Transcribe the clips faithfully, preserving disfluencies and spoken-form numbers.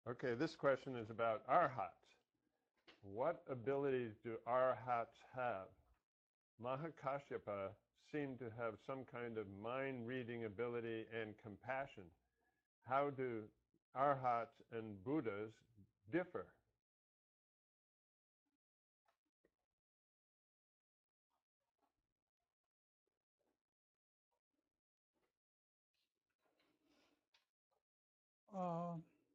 Okay, this question is about arhats. What abilities do arhats have? Mahakashyapa seemed to have some kind of mind-reading ability and compassion. How do arhats and Buddhas differ? Uh,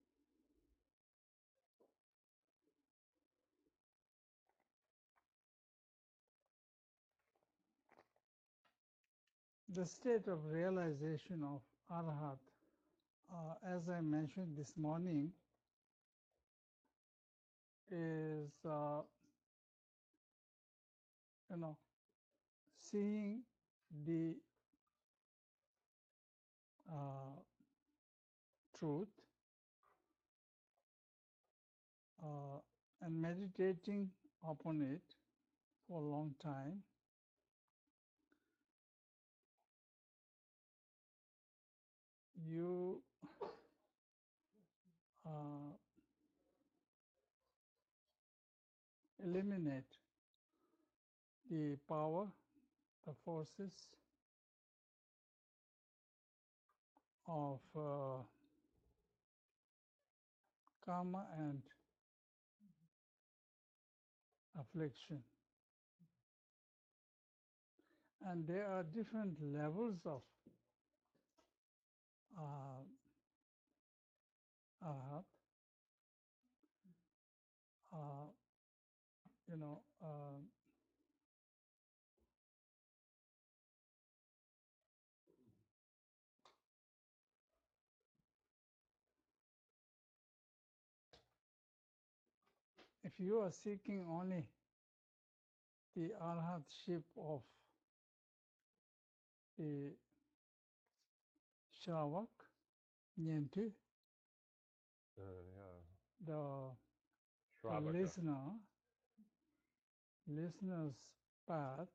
the state of realization of Arhat, uh, as I mentioned this morning, is uh, you know seeing the uh, truth uh, and meditating upon it for a long time. You uh, eliminate the power, the forces of uh, karma and affliction. And there are different levels of uh, arhat. Uh, you know, uh, if you are seeking only the arhatship of the Shravak, Nyentu, Uh, yeah. the, the Shravaka. listener, listener's path,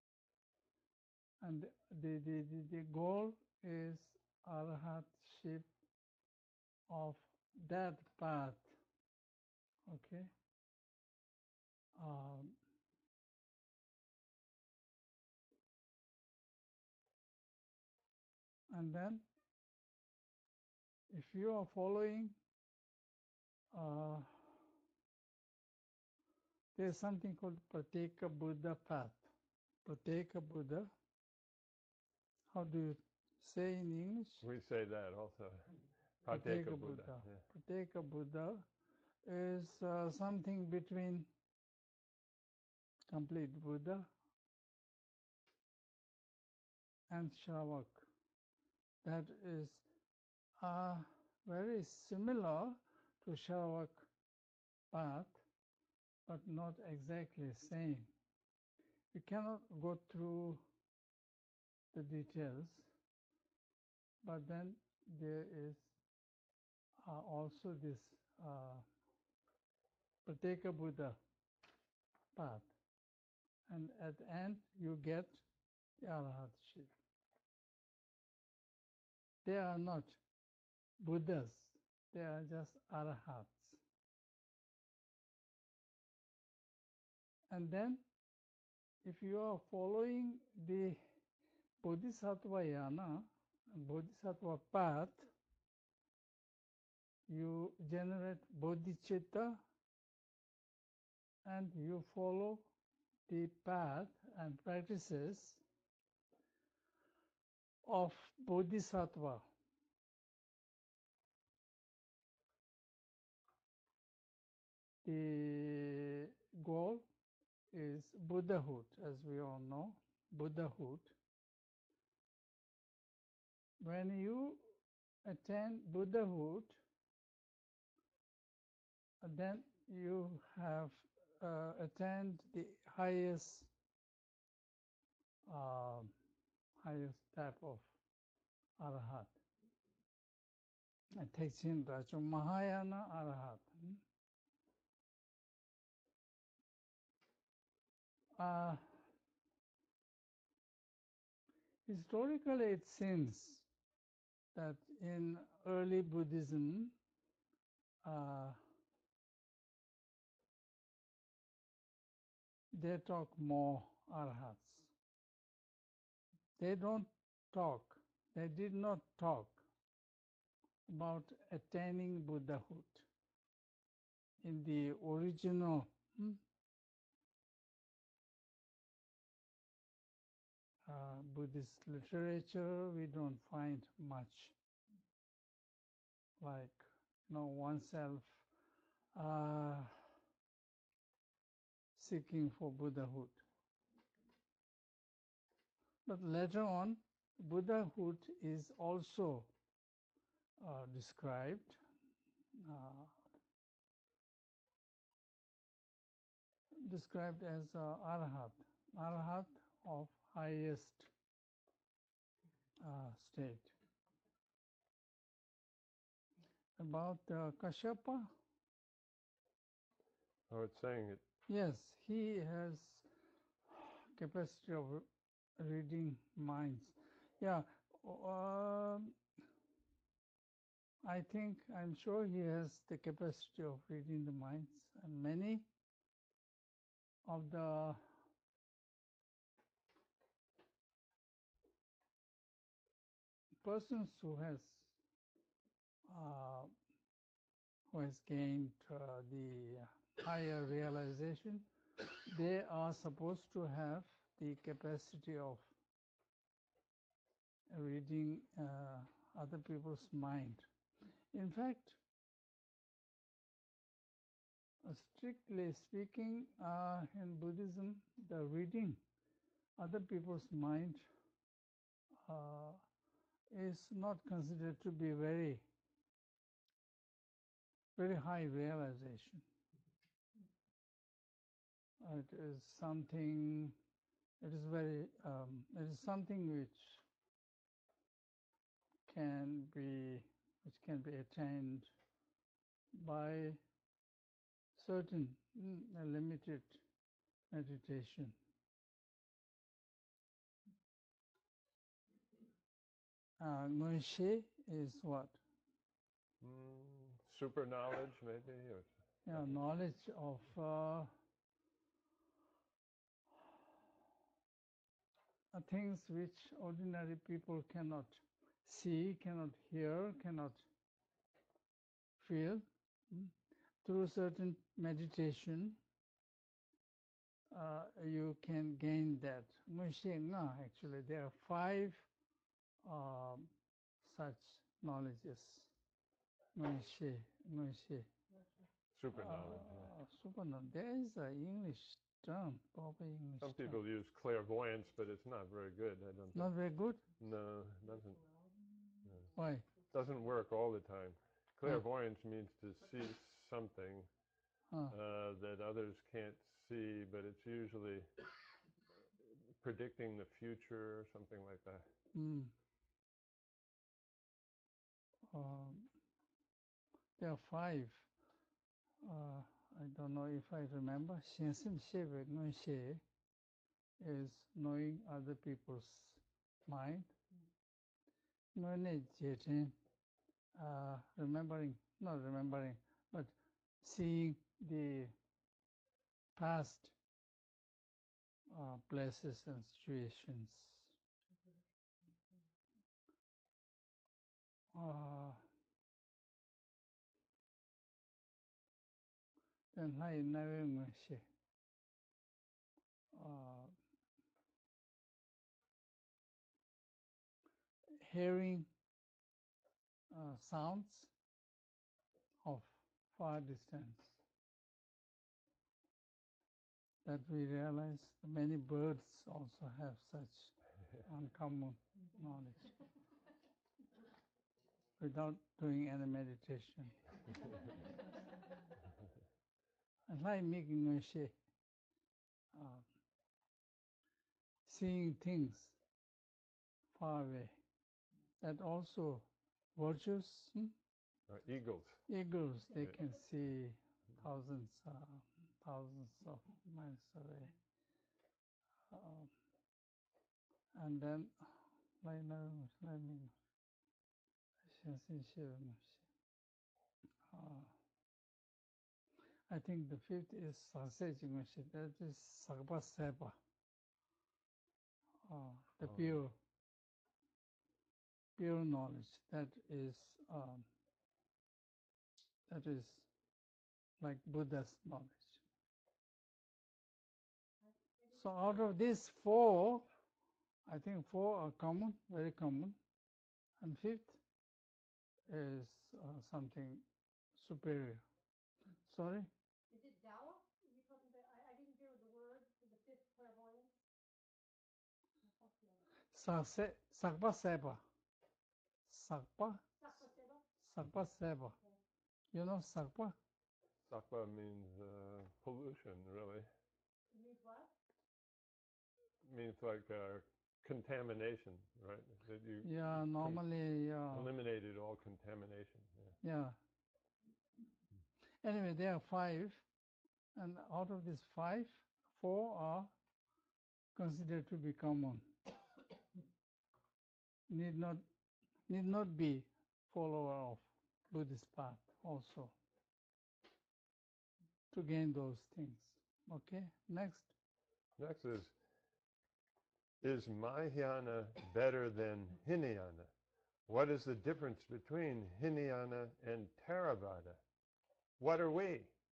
and the, the, the, the goal is arhatship of that path. Okay. Um, and then, if you are following, uh, there's something called Prateka Buddha path. Prateka Buddha. How do you say in English? We say that also. Prateka Prateka Buddha. Buddha. Yeah. Prateka Buddha is uh, something between complete Buddha and Shravak. That is uh, very similar to Shravak path, but not exactly same. We cannot go through the details, but then there is uh, also this uh, Prateka Buddha path, and at the end you get the Arhatship. They are not Buddhas, they are just Arhats. And then, if you are following the Bodhisattva yana, Bodhisattva path, you generate bodhicitta and you follow the path and practices of Bodhisattva. The goal is Buddhahood, as we all know, Buddhahood. When you attain Buddhahood, then you have uh, attained the highest uh, highest type of Arhat. It takes in Raja Mahayana Arhat. Uh, historically, it seems that in early Buddhism, uh, they talk more arhats. They don't talk, they did not talk about attaining Buddhahood in the original hmm, uh, Buddhist literature. We don't find much like, you know, oneself uh, seeking for Buddhahood. But later on, Buddhahood is also uh, described. Uh, described as uh, arhat, arhat of highest uh, state. About uh, Kashyapa, Oh, it's saying it. yes, he has capacity of reading minds. Yeah, um, I think, I'm sure he has the capacity of reading the minds, and many of the persons who has uh, who has gained uh, the higher realization, they are supposed to have the capacity of reading uh, other people's mind. In fact, uh, strictly speaking, uh, in Buddhism, the reading other people's mind uh, is not considered to be very, very high realization. It is something, it is very, um, it is something which can be, which can be attained by certain mm, a limited meditation. Uh, Ngönshe is what? Mm, super knowledge, maybe? Or, Yeah, knowledge of uh, uh, things which ordinary people cannot see, cannot hear, cannot feel. Mm. Through certain meditation, uh, you can gain that. Ngönshe Nga, actually, there are five um, such knowledges. Ngönshe, Ngönshe. super knowledge, yeah. Uh, super knowledge. There is an English term, proper English Some term. people use clairvoyance, but it's not very good, I don't Not think. very good? No, it doesn't. No. Why? Doesn't work all the time. Clairvoyance means to see something Huh. uh, that others can't see, but it's usually predicting the future or something like that. Mm. Um, there are five. Uh, I don't know if I remember. Shensim Sheve Ngönshe is knowing other people's mind. Ngöne Jechen, uh, remembering, not remembering, but seeing the past uh, places and situations. Uh, then Lai Nawe Ngönshe. Uh, hearing uh, sounds of far distance. That we realize many birds also have such uncommon knowledge without doing any meditation. And like making a share, uh, seeing things far away. That also virtues, hmm? Uh, eagles. Eagles, they Yeah. can see thousands, uh, thousands of miles away. Uh, and then, like now, let me, uh, I think the fifth is Sase Jingmeshi, that is Sakpa Sepa, uh, the Oh. pure, pure knowledge. That is, um, that is like Buddha's knowledge. So out of these four, I think four are common, very common, and fifth is uh, something superior. Sorry? Is it Dawa? You talking about, I, I didn't hear the word for the fifth clairvoyance. Sakse, Sakpa Sepa. Sakpa, Sakpa-seva? Sakpa Sepa. You know Sakpa? Sakpa means uh, pollution, really. It means what? Means like uh, contamination, right? That you Yeah, normally, yeah. eliminated all contamination. Yeah. Yeah. Anyway, there are five, and out of these five, four are considered to be common. Need not, need not be follower of Buddhist path also to gain those things. Okay, next. Next is, is Mahayana better than Hinayana? What is the difference between Hinayana and Theravada? What are we?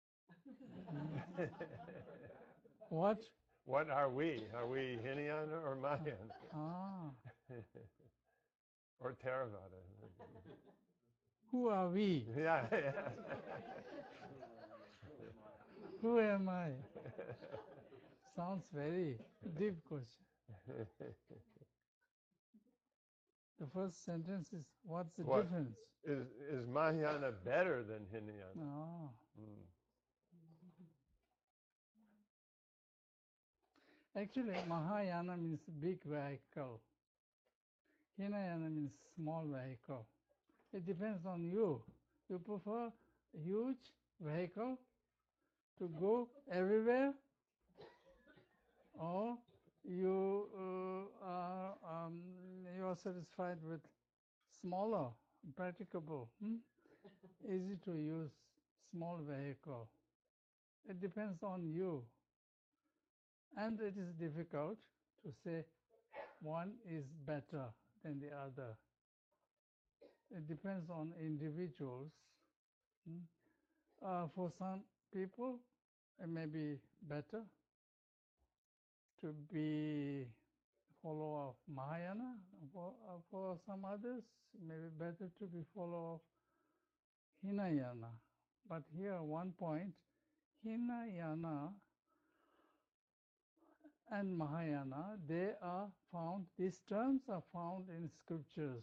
What? What are we? Are we Hinayana or Mahayana? Ah, Or Theravada? who are we? Yeah, yeah. Who am I? Sounds very deep question. The first sentence is, what's the What? difference? Is, is Mahayana better than Hinayana? Ah, Mm. actually, Mahayana means big vehicle. Hinayana means small vehicle. It depends on you. You prefer a huge vehicle to go everywhere, or you uh, are um, you are satisfied with smaller, practicable, hmm? easy to use small vehicle. It depends on you, and it is difficult to say one is better than the other. It depends on individuals. hmm. Uh, for some people, it may be better to be follower of Mahayana. For, uh, for some others, it may be better to be follower of Hinayana. But here, one point, Hinayana and Mahayana, they are found, these terms are found in scriptures,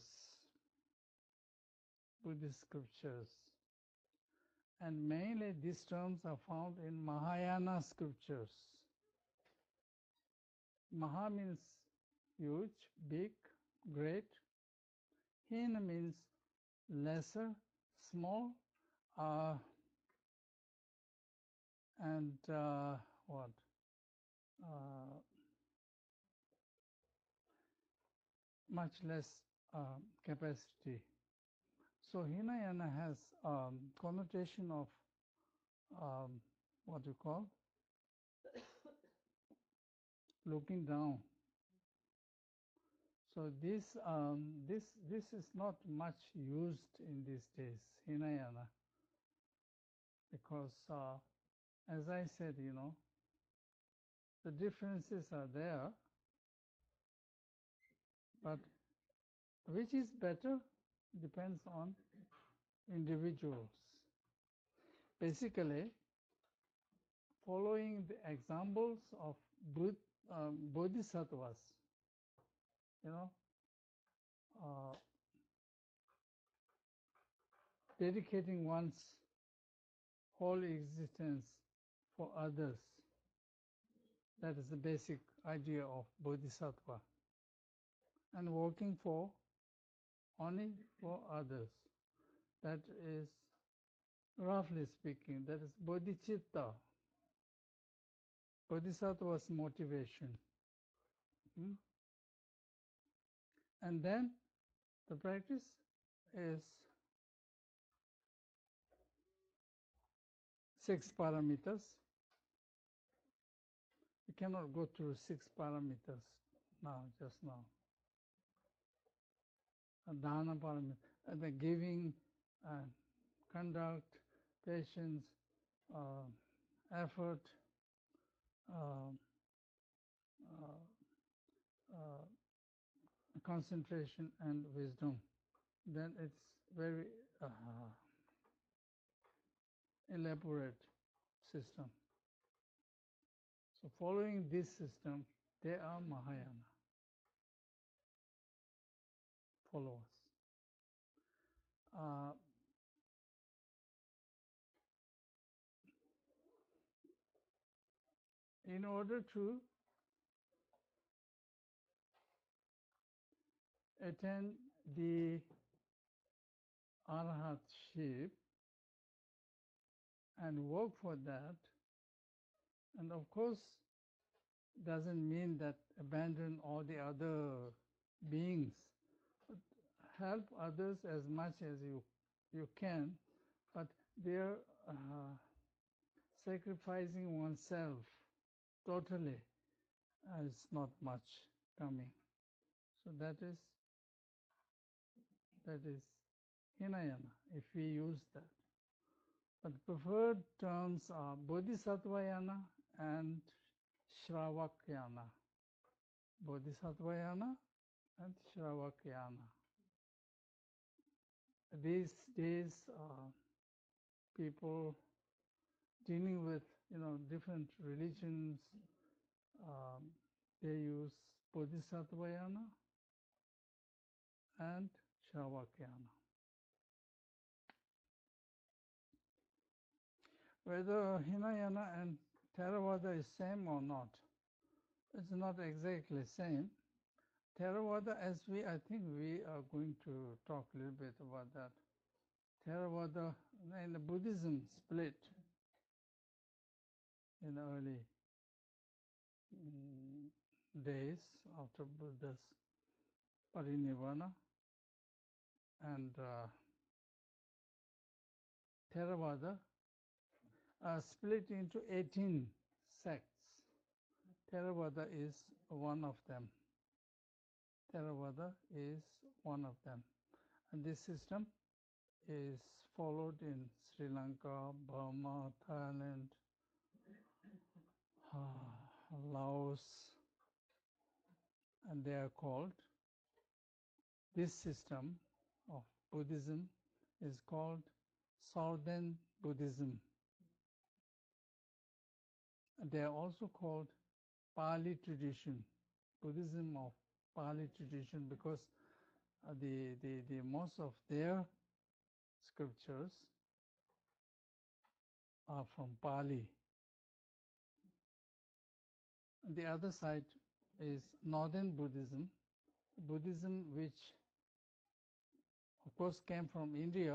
Buddhist scriptures. And mainly these terms are found in Mahayana scriptures. Maha means huge, big, great. Hina means lesser, small, uh, and uh, what? Uh, much less uh, capacity. So Hinayana has um, connotation of um, what you call looking down. So this um, this this is not much used in these days, Hinayana, because uh, as I said, you know, the differences are there, but which is better depends on individuals. Basically, following the examples of Bud, um, bodhisattvas, you know, uh, dedicating one's whole existence for others. That is the basic idea of bodhisattva. And working for only for others. That is, roughly speaking, that is bodhicitta. Bodhisattva's motivation. Hmm? And then the practice is six parameters. We cannot go through six parameters now, just now. A dana parameter, uh, the giving, uh, conduct, patience, uh, effort, uh, uh, uh, concentration, and wisdom. Then it's very uh, elaborate system. So following this system, they are Mahayana followers. Uh, in order to attain the arhatship and work for that, and of course doesn't mean that abandon all the other beings, but help others as much as you you can, but they're uh, sacrificing oneself totally uh, is not much coming. So that is that is Hinayana, if we use that. But preferred terms are Bodhisattvayana and Shravakyana. Bodhisattvayana and Shravakyana. These days, uh, people dealing with you know different religions, um, they use Bodhisattvayana and Shravakyana. Whether Hinayana and Theravada is same or not, it's not exactly same. Theravada, as we, I think we are going to talk a little bit about that. Theravada, in the Buddhism split in the early mm, days after Buddha's parinirvana, and uh, Theravada are split into eighteen sects. Theravada is one of them. Theravada is one of them. And this system is followed in Sri Lanka, Burma, Thailand, uh, Laos, and they are called, this system of Buddhism is called Southern Buddhism. They are also called Pali tradition, Buddhism of Pali tradition, because uh, the, the, the most of their scriptures are from Pali. The other side is Northern Buddhism, Buddhism which of course came from India,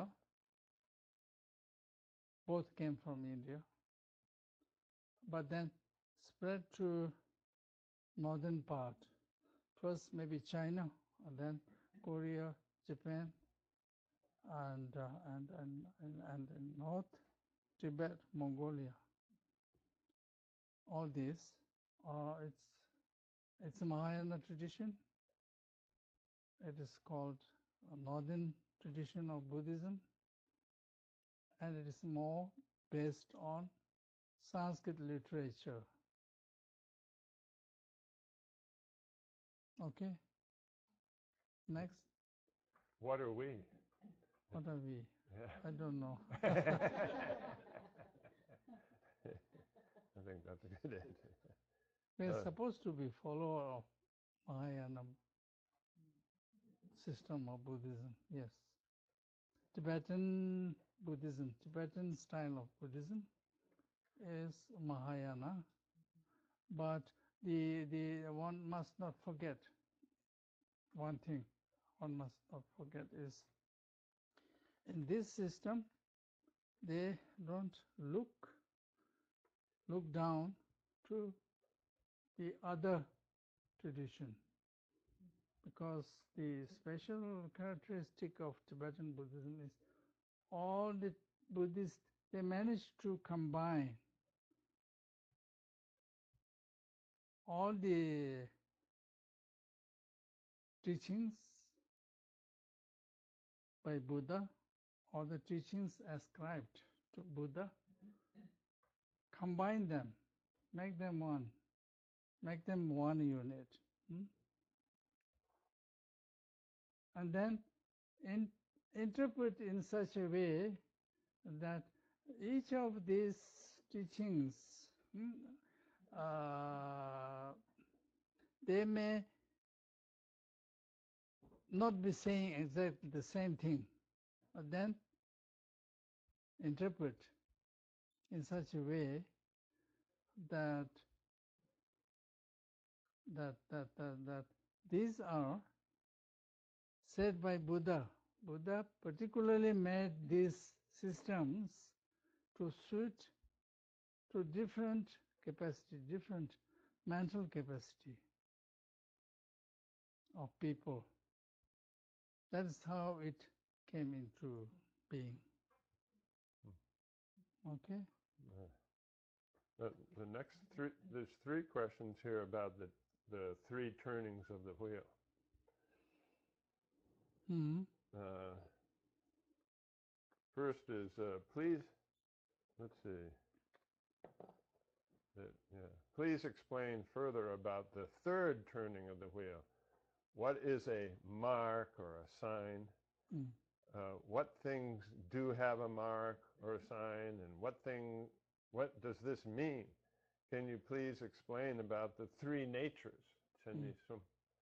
both came from India, but then spread to northern part. First maybe China, and then Korea, Japan, and uh, and, and and and in North Tibet, Mongolia. All this, uh, it's it's a Mahayana tradition. It is called a northern tradition of Buddhism, and it is more based on Sanskrit literature. Okay. Next. What are we? What are we? Yeah. I don't know. I think that's a good answer. We are Uh, supposed to be follower of Mahayana system of Buddhism, yes. Tibetan Buddhism, Tibetan style of Buddhism is Mahayana, but the, the one must not forget one thing, one must not forget is in this system, they don't look, look down to the other tradition, because the special characteristic of Tibetan Buddhism is all the Buddhist they managed to combine all the teachings by Buddha, all the teachings ascribed to Buddha, combine them, make them one, make them one unit. Hmm? And then in, interpret in such a way that each of these teachings, hmm, uh, they may not be saying exactly the same thing, but then interpret in such a way that that that that, that these are said by Buddha. Buddha particularly made these systems to suit to different capacity, different mental capacity of people. That's how it came into being. Okay? Uh, The, the next three, there's three questions here about the, the three turnings of the wheel. Hmm. Uh, first is, uh, please, let's see, that, yeah. Please explain further about the third turning of the wheel. What is a mark or a sign? Mm. Uh, what things do have a mark or a sign, and what thing, what does this mean? Can you please explain about the three natures? Mm. Mm.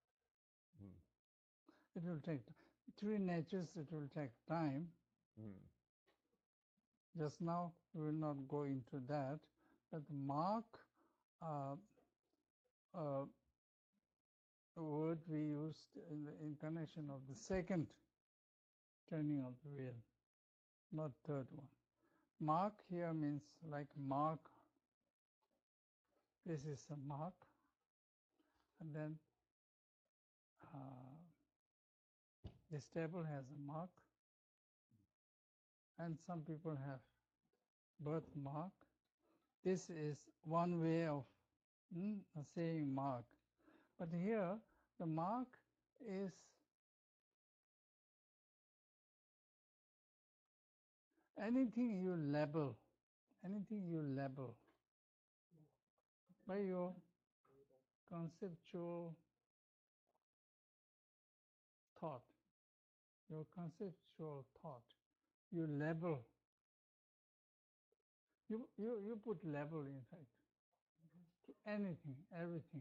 It will take three natures, it will take time. Mm. Just now we will not go into that, but mark, uh, uh, a word we used in, the, in connection of the second turning of the wheel, not third one. Mark here means like mark. This is a mark, and then uh, this table has a mark, and some people have birthmark. This is one way of mm, saying mark. But here, the mark is anything you label, anything you label by your conceptual thought, your conceptual thought. You label. You, you, you put label, in fact, to anything, everything.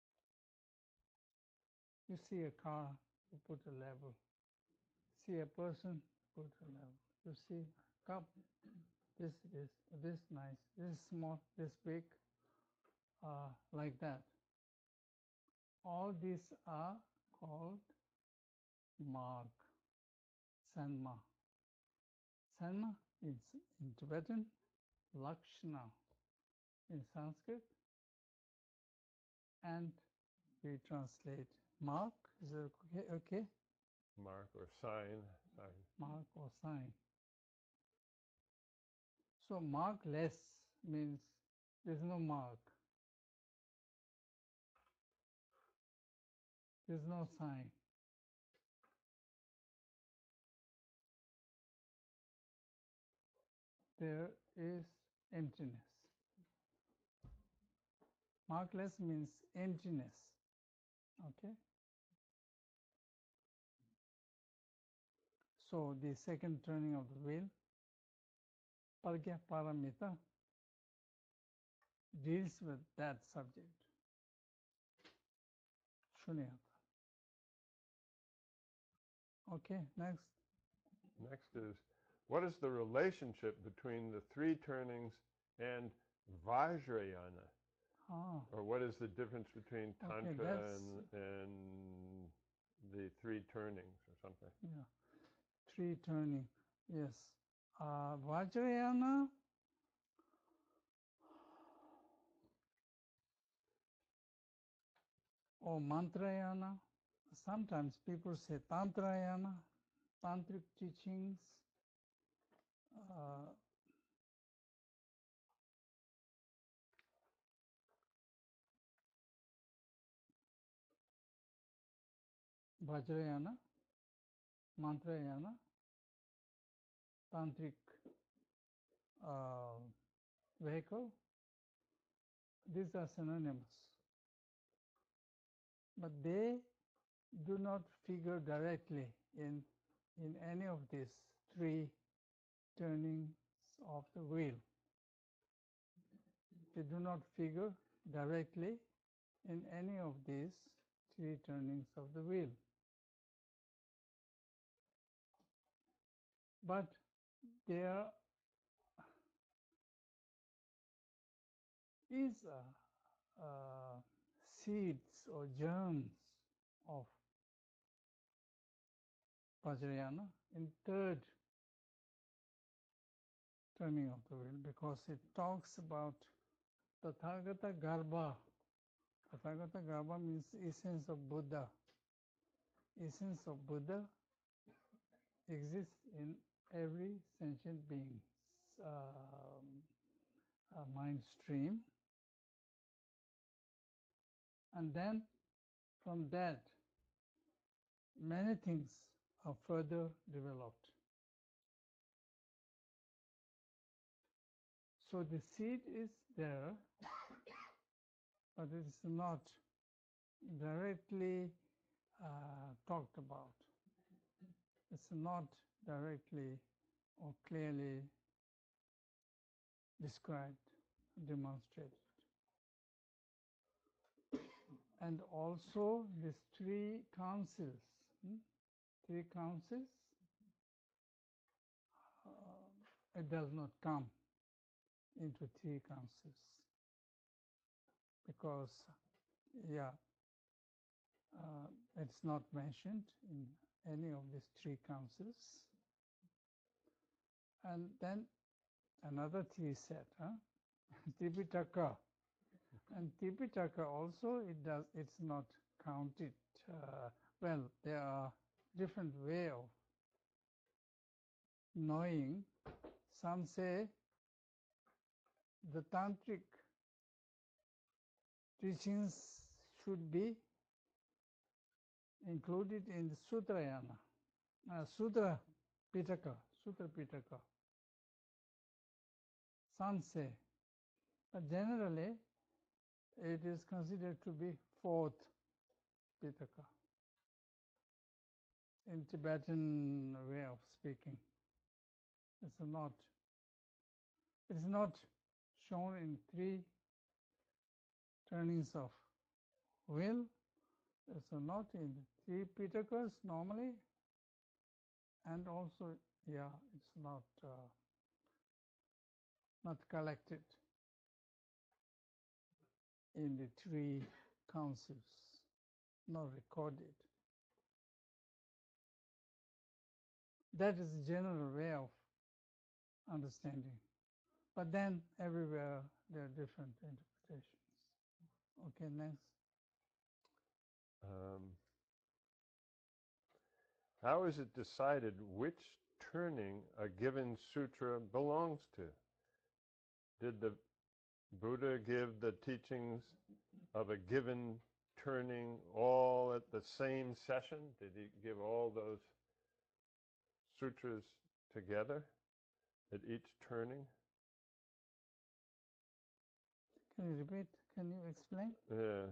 You see a car, you put a label. See a person, put a label. You see a cup, this is this nice, this small, this big, uh, like that. All these are called mark, sanma. Sanma is in Tibetan, lakshana in Sanskrit, and we translate mark. Is it okay? Okay? Mark or sign. sign. Mark or sign. So markless means there's no mark. There's no sign. There is emptiness. Markless means emptiness. Okay? So the second turning of the wheel, Pragya Paramita, deals with that subject. Shunyata. Okay, next. Next is, what is the relationship between the three turnings and Vajrayana? Ah, Or what is the difference between Okay, Tantra that's- and, and the three turnings or something? yeah. Three turning. Yes. Uh, Vajrayana or Mantrayana. Sometimes people say Tantrayana, tantric teachings. Uh, Vajrayana, Mantrayana, Tantric uh, vehicle. These are synonymous. But they do not figure directly in, in any of these three turnings of the wheel. They do not figure directly in any of these three turnings of the wheel. But there is a, uh, seeds or germs of Vajrayana in third turning of the wheel, because it talks about Tathagata Garbha. Tathagata Garbha means essence of Buddha. Essence of Buddha exists in every sentient being's um, uh, mind stream. And then from that, many things are further developed. So the seed is there, but it is not directly uh, talked about. It's not directly or clearly described, demonstrated. And also these three councils, hmm? three councils, uh, it does not come into three councils because, yeah, uh, it's not mentioned in any of these three councils. And then another three set, huh? Tipitaka. And Tipitaka also, it does, it's not counted. Uh, well, there are different way of knowing. Some say the tantric teachings should be included in the Sutrayana, uh, Sutra Pitaka, Sutra Pitaka. Some say, but generally it is considered to be fourth Pitaka in Tibetan way of speaking. It's not, it's not shown in three turnings of will. It's not in three Pitakas normally, and also, yeah, it's not uh, not collected in the three councils, not recorded. That is the general way of understanding. But then everywhere there are different interpretations. Okay, next. Um, how is it decided which turning a given sutra belongs to? Did the Buddha give the teachings of a given turning all at the same session? Did he give all those sutras together at each turning? Can you repeat? Can you explain? Yeah.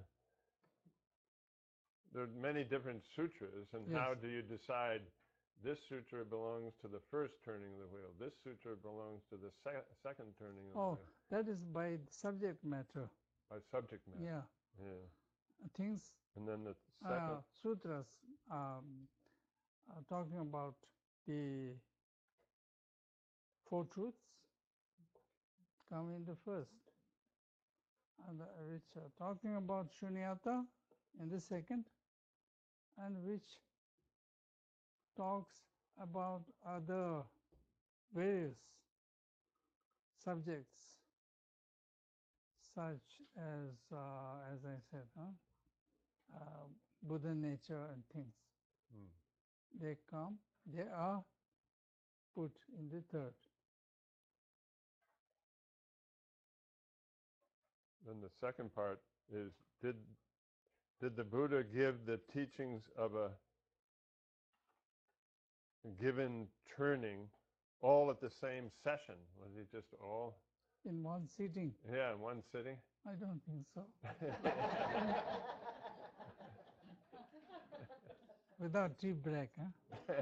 There are many different sutras, and Yes. how do you decide this sutra belongs to the first turning of the wheel, this sutra belongs to the se- second turning of Oh, the wheel? that is by subject matter. By subject matter. Yeah. Yeah. Things, And then the second. uh, sutras um, are talking about the Four Truths come in the first, and uh, which are talking about Shunyata in the second, and which talks about other various subjects, such as, uh, as I said, huh? uh, Buddha nature and things. Hmm. They come, they are put in the third. Then the second part is, did did the Buddha give the teachings of a given turning all at the same session? Was he just all, In one sitting? yeah, in one sitting? I don't think so. Without tea break, huh?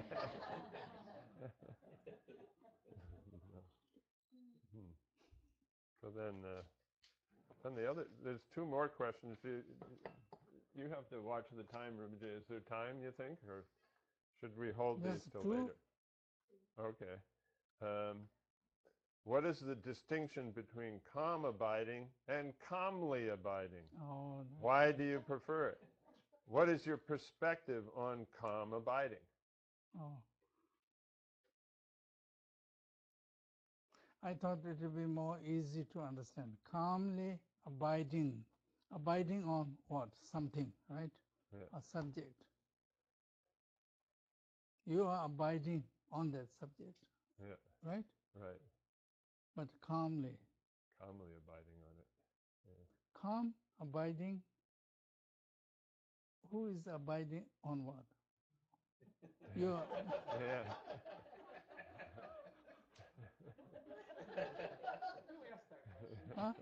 Hmm. So then, uh, then the other, there's two more questions. You, you have to watch the time, Rinpoche. Is there time, you think, or should we hold Yes, these till two. later? Okay. Um, what is the distinction between calm abiding and calmly abiding? Oh, no. Why do you prefer it? What is your perspective on calm abiding? Oh. I thought it would be more easy to understand. Calmly abiding. Abiding on what? Something, right? Yeah. A subject. You are abiding on that subject, Yeah, right? right. But calmly. Calmly abiding on it. Calm, abiding. Who is abiding on what? You are, Yeah. huh?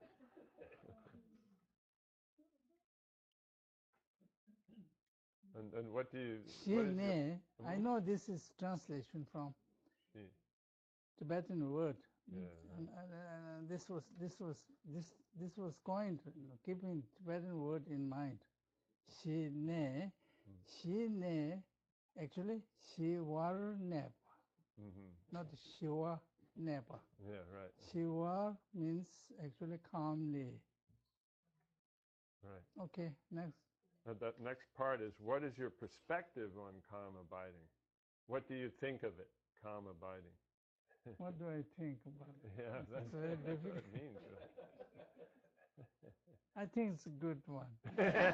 And, and what do you, She what is your, ne, I Mhm. know this is translation from She. Tibetan word. Yeah, And, and, and this was this was this this was coined, you know, keeping Tibetan word in mind. She ne, she ne, actually Shivar nep, Mm-hmm. not Shiva nepa. Yeah, right, Shivar means actually calmly. right. Okay, next. Uh, that next part is, what is your perspective on calm abiding? What do you think of it, calm abiding? What do I think about it? Yeah, It's that's, very that's what difficult. it means. I think it's a good one. Yeah.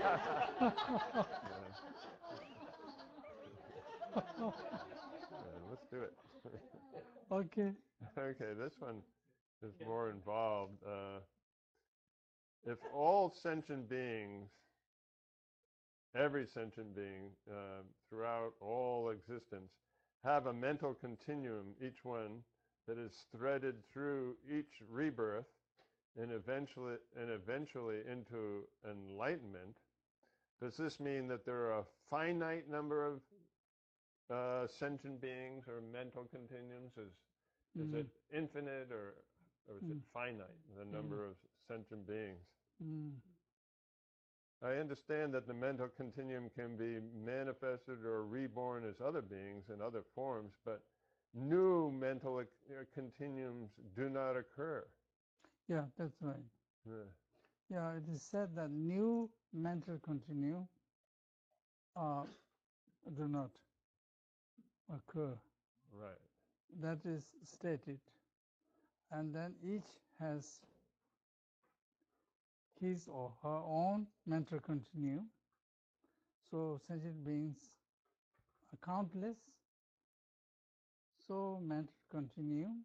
Yeah, let's do it. Okay. Okay, this one is more involved. Uh, if all sentient beings, every sentient being uh, throughout all existence, have a mental continuum, each one that is threaded through each rebirth and eventually and eventually into enlightenment, does this mean that there are a finite number of uh, sentient beings or mental continuums? Is is Mm. it infinite, or or is it Mm. finite, the number of sentient beings? Mm. I understand that the mental continuum can be manifested or reborn as other beings in other forms, but new mental uh, continuums do not occur. Yeah, that's right. Yeah. Yeah, it is said that new mental continuum uh, do not occur. Right. That is stated. And then each has his or her own mental continuum. So sentient beings are countless. So mental continuum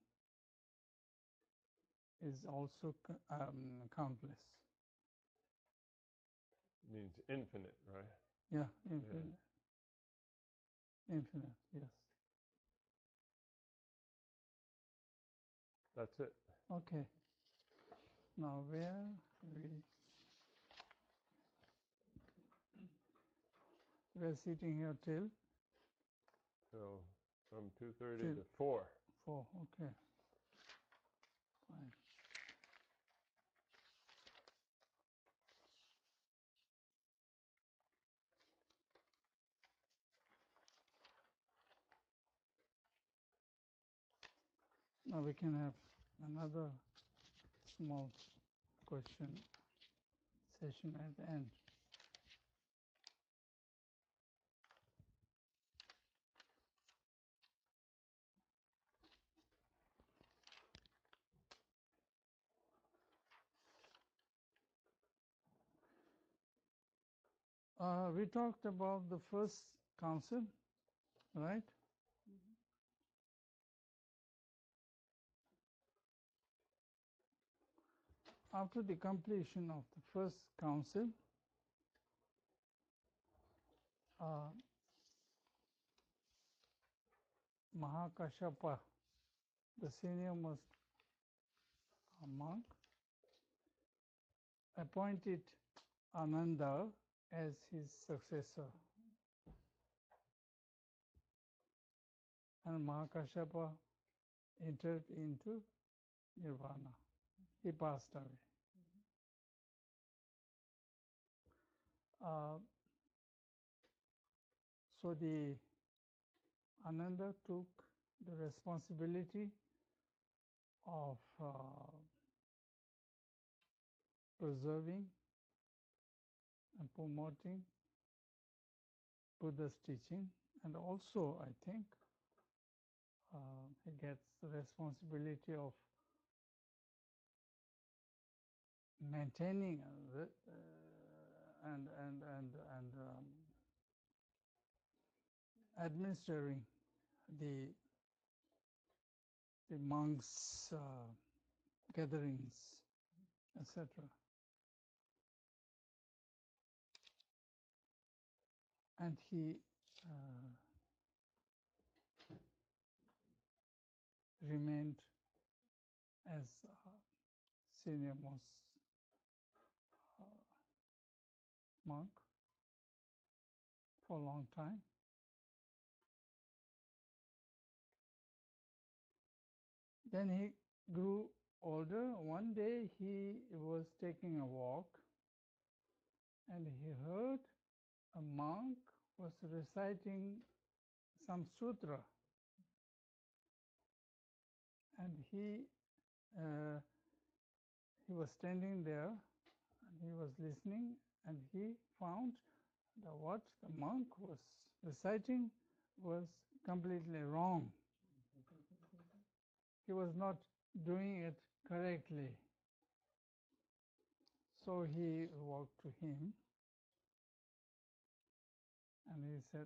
is also um, countless. Means infinite, right? Yeah, infinite. Yeah. Infinite, yes. That's it. Okay. Now where we we're sitting here till So from two thirty Till- to four. four. Okay. Fine. Now we can have another small question session at the end. Uh, we talked about the first council, right? After the completion of the first council, uh, Mahakashapa, the senior most monk, appointed Ananda as his successor. And Mahakashapa entered into nirvana. He passed away. Uh, so the Ananda took the responsibility of uh, preserving and promoting Buddha's teaching, and also, I think, uh, he gets the responsibility of maintaining uh, and and and and um, administering the the monks' uh, gatherings, et cetera. And he uh, remained as uh, senior most uh, monk for a long time. Then he grew older. One day he was taking a walk and he heard a monk was reciting some sutra. And he uh, he was standing there and he was listening, and he found that what the monk was reciting was completely wrong. He was not doing it correctly. So he walked to him and he said,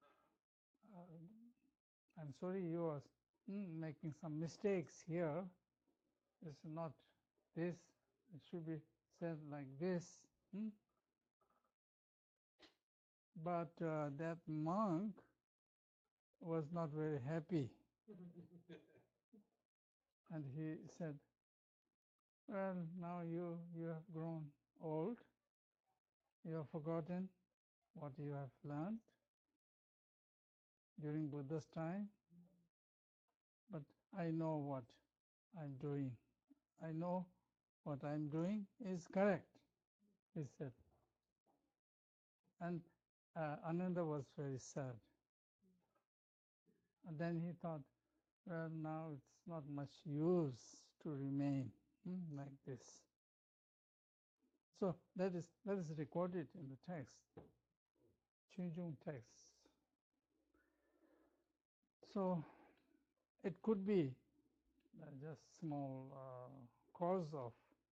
uh, I'm sorry, you are mm, making some mistakes here. It's not this, it should be said like this. Hmm? But uh, that monk was not very happy. And he said, well, now you, you have grown old. You have forgotten what you have learned during Buddha's time. But I know what I'm doing. I know what I'm doing is correct, he said. And uh, Ananda was very sad. And then he thought, well, now it's not much use to remain hmm, like this. So that is that is recorded in the text, Chinjung text. So it could be uh, just small uh, cause of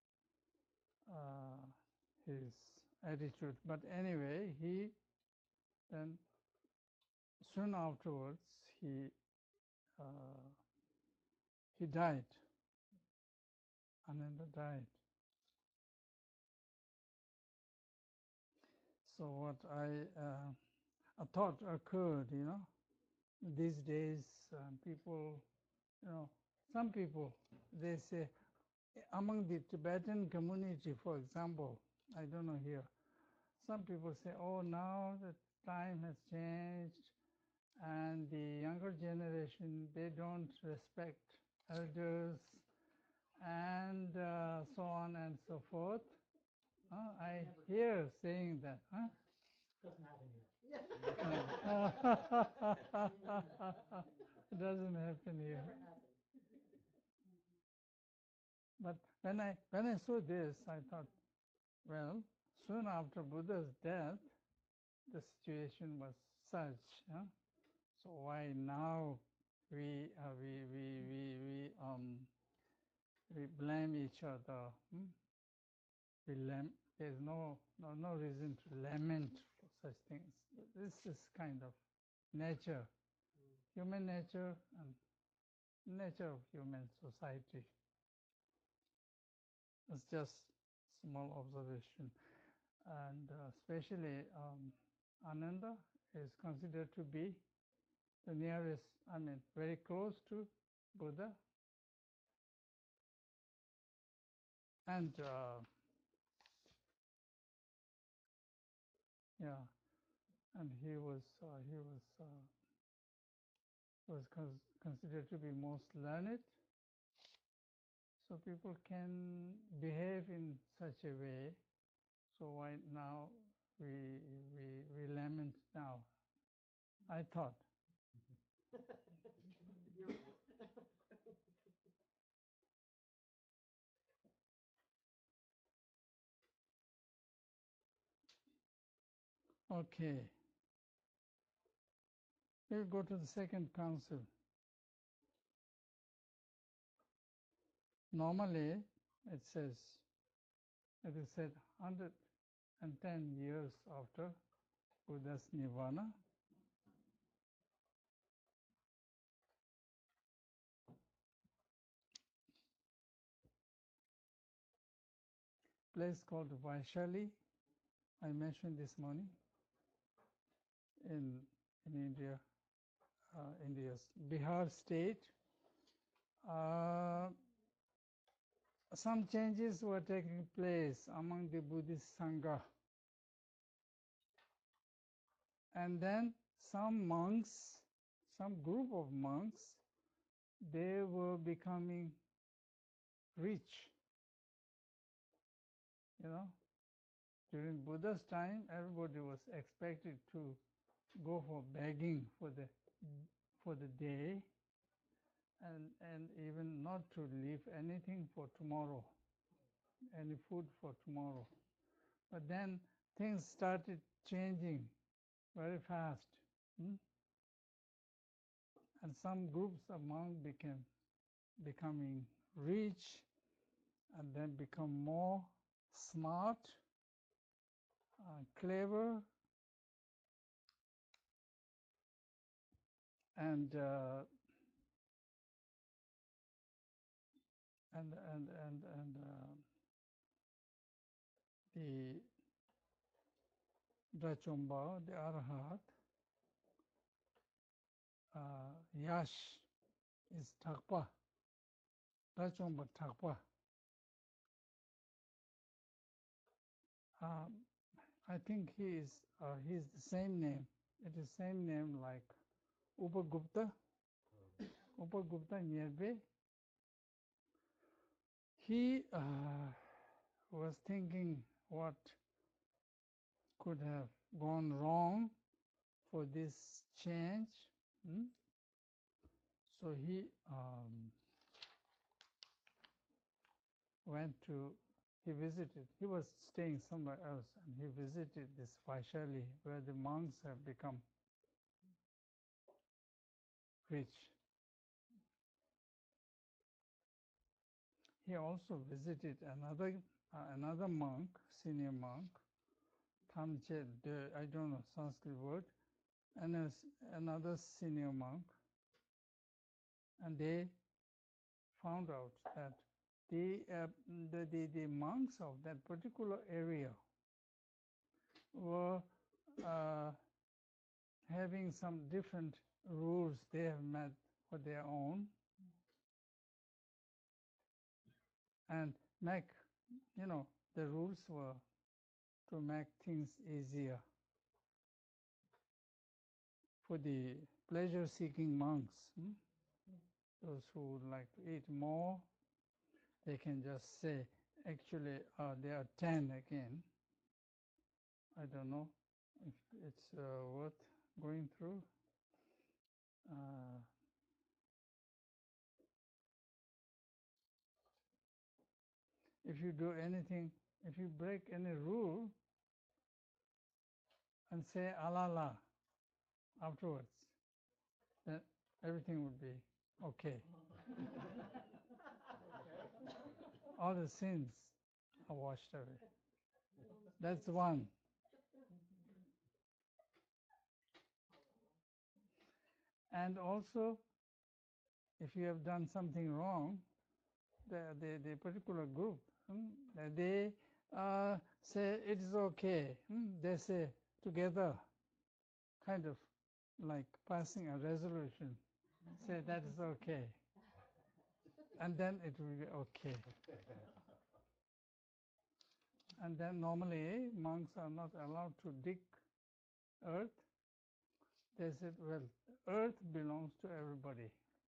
uh, his attitude, but anyway, he then soon afterwards he uh, he died. Ananda died. So what I uh, a thought occurred, you know, these days um, people, you know, some people they say among the Tibetan community, for example, I don't know here, some people say, oh, now the time has changed and the younger generation, they don't respect elders and uh, so on and so forth. Uh, I Never. hear saying that. Huh? Doesn't happen here. It doesn't happen here. But when I when I saw this, I thought, well, soon after Buddha's death, the situation was such. Huh? So why now we uh, we we we we um we blame each other? Hmm? We lam- There's no, no no reason to lament for such things. This is kind of nature, human nature, and nature of human society. It's just small observation, and uh, especially um, Ananda is considered to be the nearest, I mean, very close to Buddha. And uh, yeah, and he was uh, he was uh, was cons considered to be most learned. So people can behave in such a way. So why now we we we lament now? I thought. Okay. We'll go to the second council. Normally, it says, it is said one hundred ten years after Buddha's Nirvana, place called Vaishali, I mentioned this morning, in, in India, uh, India's Bihar state. Uh, some changes were taking place among the Buddhist Sangha. And then some monks, some group of monks, they were becoming rich. You know, during Buddha's time, everybody was expected to go for begging for the for the day, and and even not to leave anything for tomorrow, any food for tomorrow. But then things started changing very fast, hmm? And some groups of monks became becoming rich, and then become more smart, uh, clever, and uh, and and and and uh, the Drachomba, the Arhat, uh, Yash is Thakpa, Drachomba Thakpa. Um, I think he is uh, he is the same name. It is same name like Upagupta, Upagupta Nyerbe. He uh, was thinking what could have gone wrong for this change. Hmm? So he um, went to, he visited, he was staying somewhere else, and he visited this Vaishali where the monks have become rich. He also visited another uh, another monk, senior monk, Tamche de, I don't know Sanskrit word, and a, another senior monk, and they found out that the, uh, the, the, the monks of that particular area were uh, having some different rules they have made for their own, and make, you know, the rules were to make things easier for the pleasure-seeking monks. Hmm? Those who would like to eat more, they can just say, actually, uh, there are ten again. I don't know if it's uh, worth going through. Uh, if you do anything, if you break any rule and say alala afterwards, then everything would be okay. All the sins are washed away. That's one. And also, if you have done something wrong, the, the, the particular group, hmm, they uh, say it is okay. Hmm, they say together, kind of like passing a resolution. Say that is okay. And then it will be okay. And then normally monks are not allowed to dig earth. They said, well, earth belongs to everybody.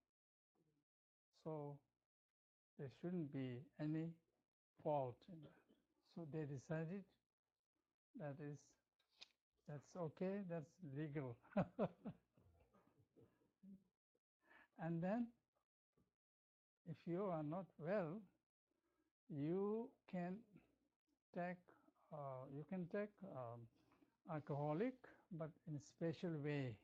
So there shouldn't be any fault in that. So they decided that is, that's okay, that's legal. And then if you are not well, you can take, uh, you can take um, alcoholic, but in a special way.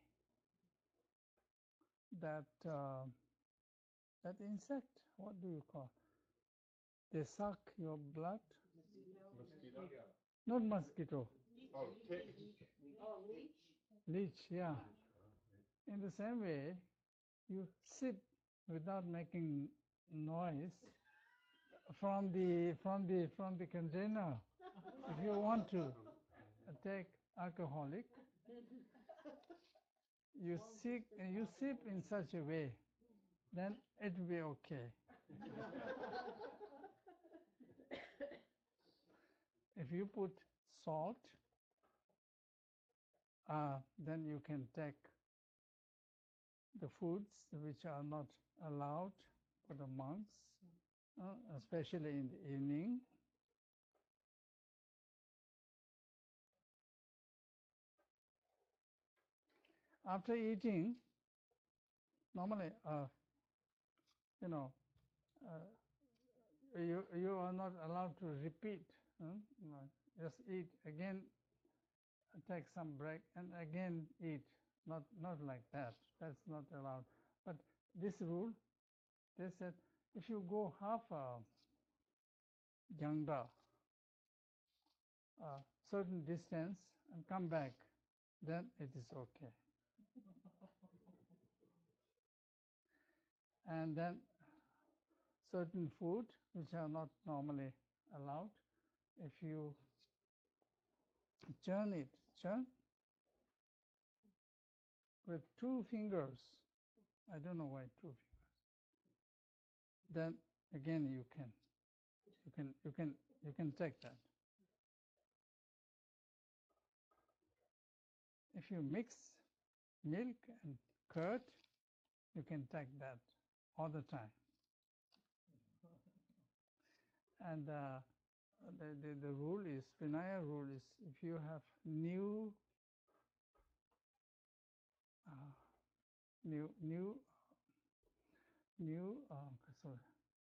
That uh, that insect, what do you call? They suck your blood. Mosquito? Not mosquito. Oh, tick. Leech, yeah. In the same way, you sip without making noise from the from the from the container. If you want to take alcoholic, you sip you sip in such a way, then it will be okay. If you put salt, uh, then you can take the foods which are not allowed for the monks, uh, especially in the evening. After eating, normally, uh, you know, uh, you, you are not allowed to repeat. Huh? No, just eat again, take some break, and again eat. Not, not like that. That's not allowed. But this rule, they said, if you go half a jangda, uh, certain distance, and come back, then it is okay. And then certain food which are not normally allowed, if you churn it, churn with two fingers, I don't know why two fingers, then again you can, you can, you can, you can take that. If you mix milk and curd, you can take that all the time. And uh, the, the, the rule is, Vinaya rule is, if you have new, uh, new, new, new, uh, sorry,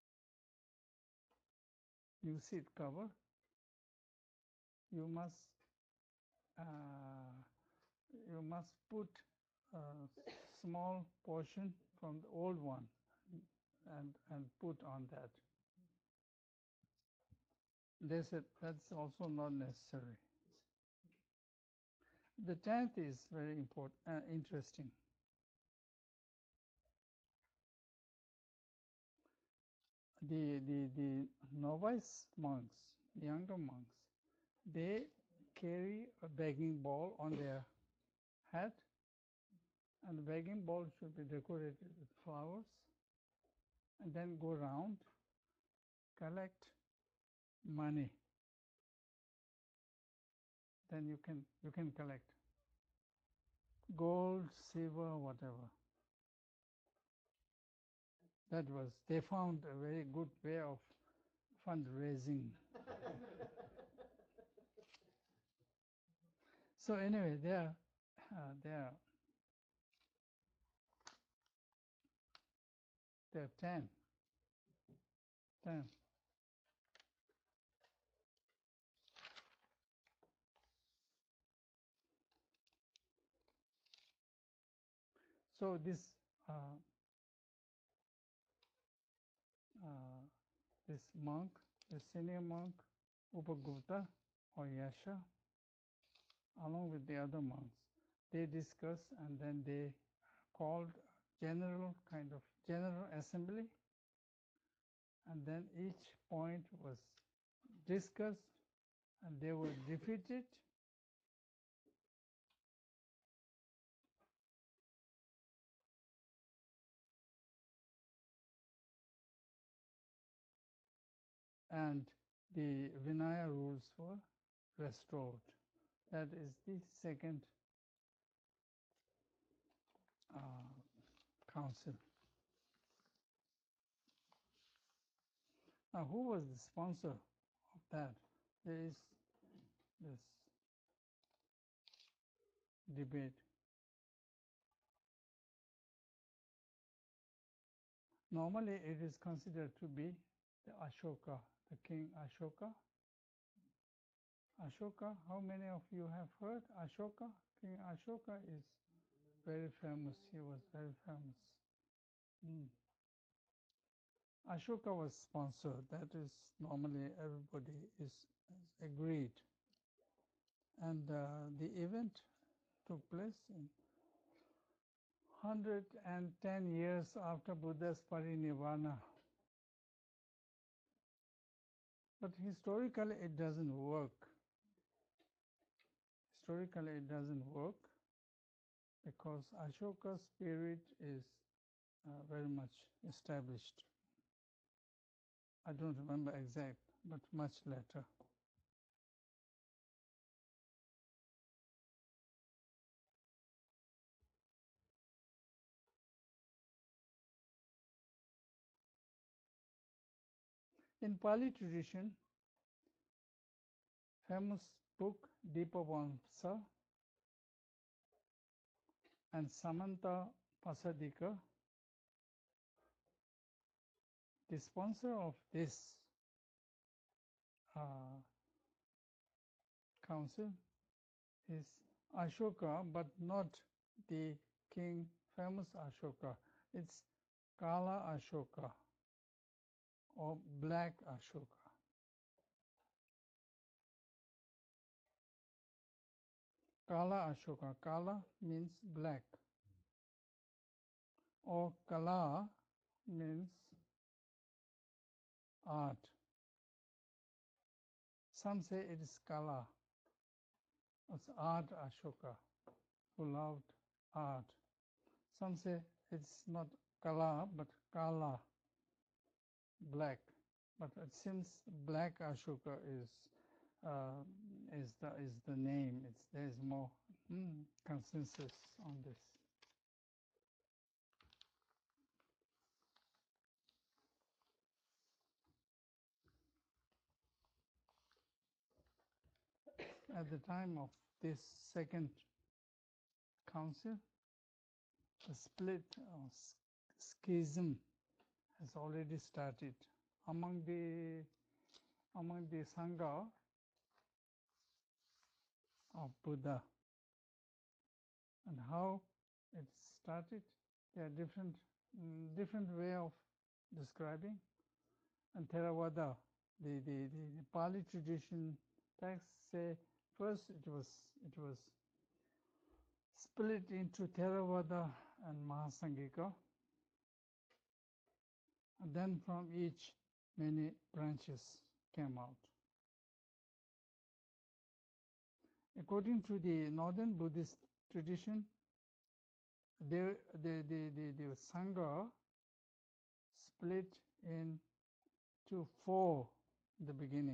new seat cover, you must, uh, you must put a small portion from the old one and, and put on that. They said that's also not necessary. The tenth is very important, uh, interesting. The, the, the novice monks, younger monks, they carry a begging bowl on their head, and the begging bowl should be decorated with flowers, and then go around, collect money. Then you can, you can collect gold, silver, whatever. That was, they found a very good way of fundraising. So anyway, there, uh, there, there are ten, ten. So this, uh, uh, this monk, the senior monk, Upagupta or Yasha, along with the other monks, they discussed and then they called general kind of general assembly, and then each point was discussed and they were defeated, and the Vinaya rules were restored. That is the second uh, council. Now, who was the sponsor of that? There is this debate. Normally, it is considered to be the Ashoka, the king Ashoka. Ashoka, how many of you have heard Ashoka? King Ashoka is very famous. He was very famous. Mm. Ashoka was sponsored. That is normally everybody is, is agreed. And uh, the event took place in one hundred ten years after Buddha's parinirvana. But historically, it doesn't work. Historically, it doesn't work because Ashoka's spirit is uh, very much established. I don't remember exact, but much later. In Pali tradition, famous book Dipavamsa and Samanta Pasadika, the sponsor of this uh, council is Ashoka, but not the king, famous Ashoka. It's Kala Ashoka or Black Ashoka. Kala Ashoka. Kala means black, or Kala means art. Some say it is Kala. It's art Ashoka, who loved art. Some say it's not Kala, but Kala, black. But it seems Black Ashoka is uh, is the is the name. It's there is more hmm, consensus on this. At the time of this second council, the split or schism has already started among the among the Sangha of Buddha. And how it started, there are different mm, different way of describing. And Theravada, the, the, the, the Pali tradition texts say first it was it was split into Theravada and Mahasangika, and then from each many branches came out. According to the northern Buddhist tradition, the the the the, the Sangha split into four in the beginning.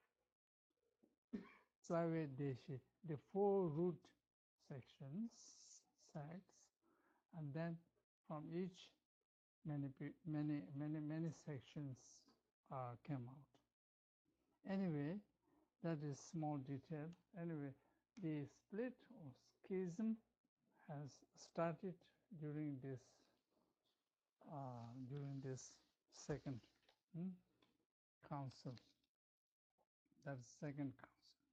Deshi, the four root sections, sects, and then from each many many many many sections uh, came out. Anyway, that is small detail. Anyway, the split or schism has started during this uh, during this second hmm, council. That's second council.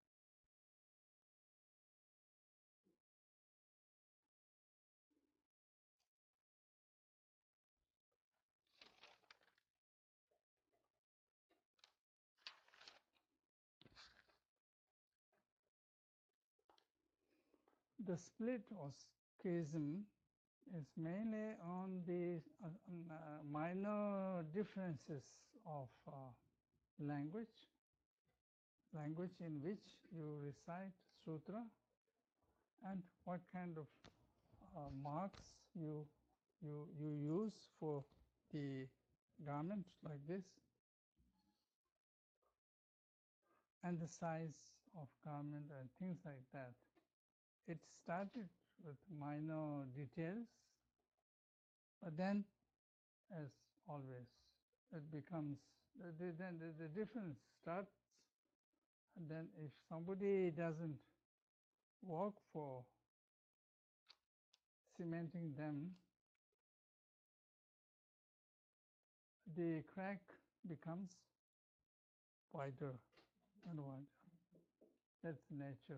The split or schism is mainly on the uh, uh, minor differences of uh, language, language in which you recite sutra, and what kind of uh, marks you you you use for the garment like this. and the size of garment and things like that. It started with minor details, but then, as always, it becomes, the, then the, the difference starts, and then if somebody doesn't work for cementing them, the crack becomes wider and wider. That's nature.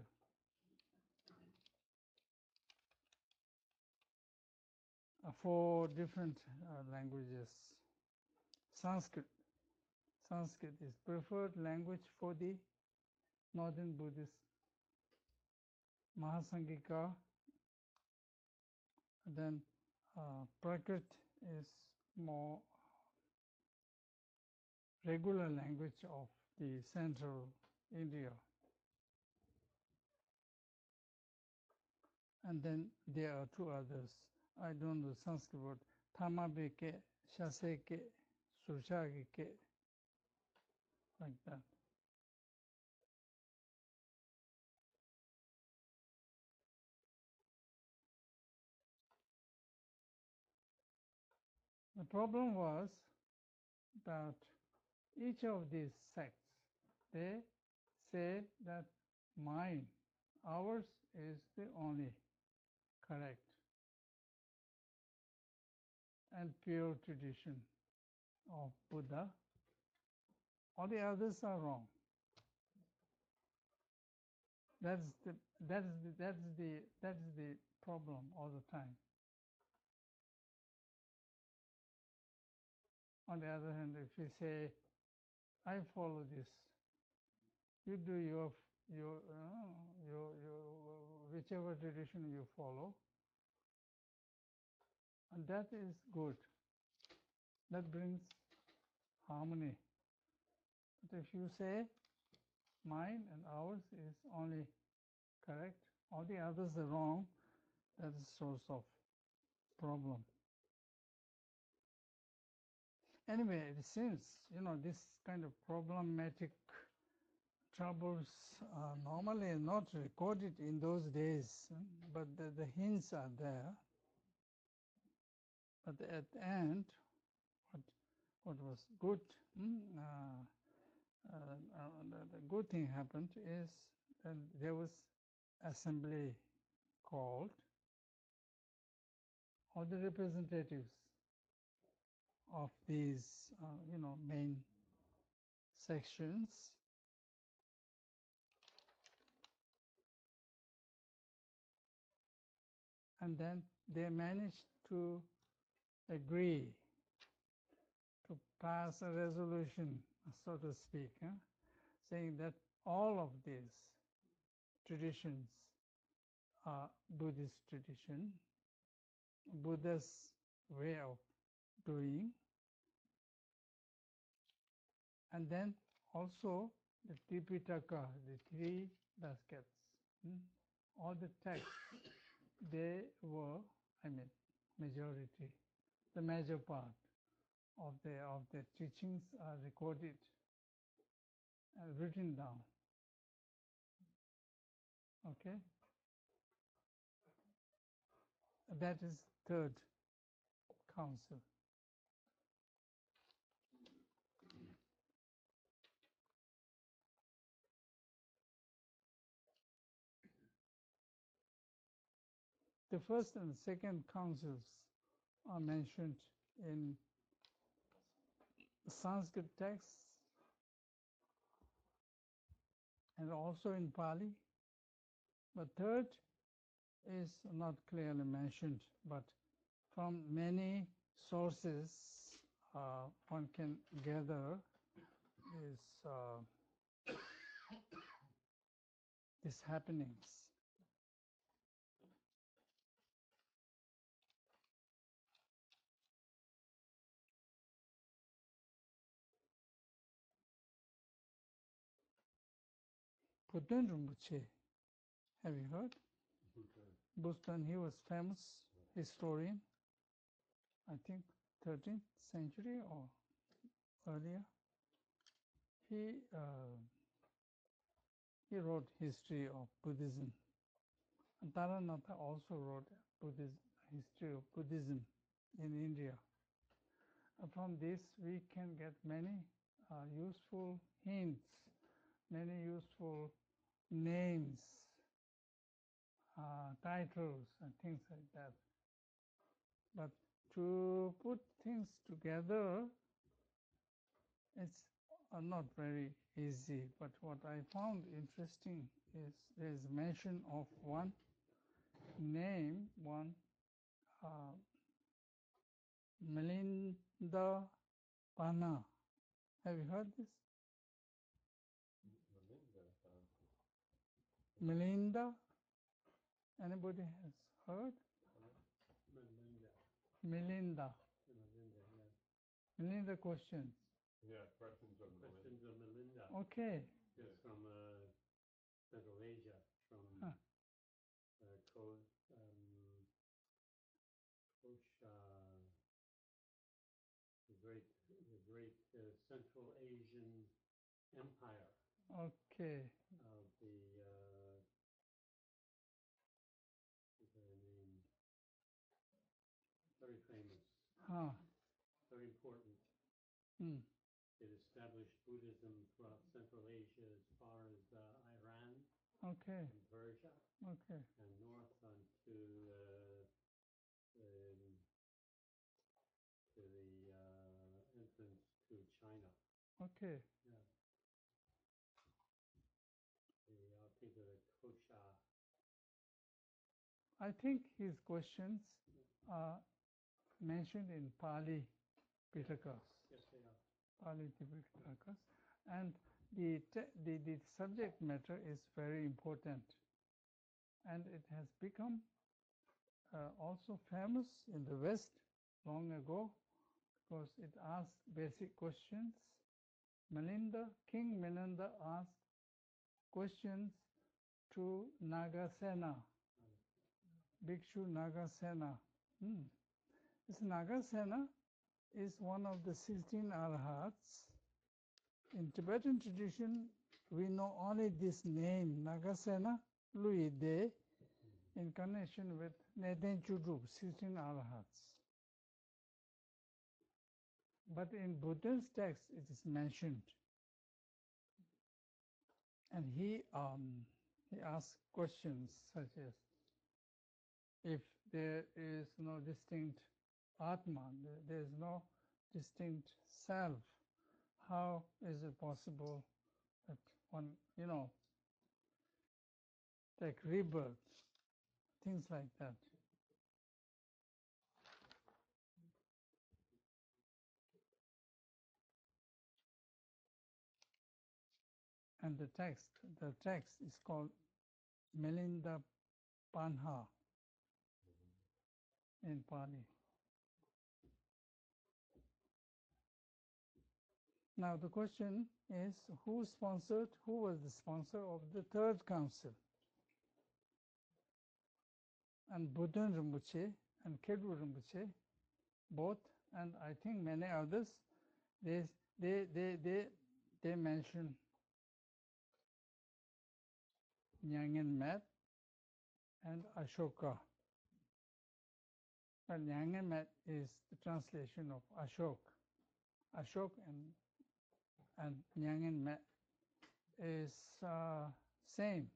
Uh, four different uh, languages. Sanskrit. Sanskrit is preferred language for the northern Buddhist. Mahasangika. Then uh, Prakrit is more regular language of the central India. And then there are two others. I don't know Sanskrit word. Tamabeke, Shaseke, Sushagike, like that. The problem was that each of these sects, they say that mine, ours is the only correct and pure tradition of Buddha. All the others are wrong. That's the that's the that's the that's the problem all the time. On the other hand, if you say, I follow this, you do your your uh, your your whichever tradition you follow, and that is good. That brings harmony. But if you say mine and ours is only correct, all the others are wrong, that is source of problem. Anyway, it seems, you know, this kind of problematic troubles are normally not recorded in those days, but the, the hints are there. But at the end, what, what was good, mm, uh, uh, uh, the, the good thing happened is that there was assembly called, all the representatives of these, uh, you know, main sections, and then they managed to agree to pass a resolution, so to speak, huh, saying that all of these traditions are Buddhist tradition, Buddha's way of doing, and then also the Tipitaka, the three baskets, hmm, all the texts, they were, I mean, majority, the major part of the of the teachings are recorded and written down. Okay, that is third council. The first and second councils are mentioned in Sanskrit texts and also in Pali. But third is not clearly mentioned, but from many sources uh, one can gather is uh, these happenings. Bhutan Rinpoche, have you heard? Bhutan, he was famous historian, I think thirteenth century or earlier. He uh, he wrote history of Buddhism. And Taranatha also wrote Buddhism, history of Buddhism in India. And from this we can get many uh, useful hints, many useful names, uh, titles and things like that. But to put things together, it's uh, not very easy. But what I found interesting is there is mention of one name, one uh, Melinda Pana. Have you heard this? Melinda? Anybody has heard? Melinda. Melinda. Melinda, yeah. Melinda questions. Yeah, questions of Melinda. Questions of Melinda. Okay. It's from uh, Central Asia, from Huh. uh, Ko, um, Kosha, the great, the great uh, Central Asian Empire Okay. of the, uh, what's their name? Very famous, Huh. very important. Hmm. It established Buddhism throughout Central Asia as far as uh, Iran Okay. and Persia, Okay. and north onto uh, um, to the uh, entrance to China. Okay. Yeah. The, I think of the Kosha. I think his questions are mentioned in Pali Pitakas. Yes, they are. Pali Pitakas. And the, te- the, the subject matter is very important. And it has become uh, also famous in the West long ago because it asks basic questions. Melinda, King Melinda asked questions to Nagasena, Bhikshu Nagasena. Hmm. This Nagasena is one of the sixteen arhats. In Tibetan tradition, we know only this name, Nagasena Luide, in connection with Neten Chudup, sixteen arhats. But in Buddha's text, it is mentioned. And he, um, he asks questions such as, if there is no distinct Atman, there is no distinct self, how is it possible that one, you know, take rebirth, things like that. And the text, the text is called Melinda Panha in Pali. Now the question is, who sponsored, who was the sponsor of the third council? And Buddha Rinpoche and Kedru Rinpoche, both, and I think many others, they, they, they, they, they mention Nyangen Mat and Ashoka. But Nyangen Mat is the translation of Ashok. Ashok and, and Nyangen Mat is uh, same,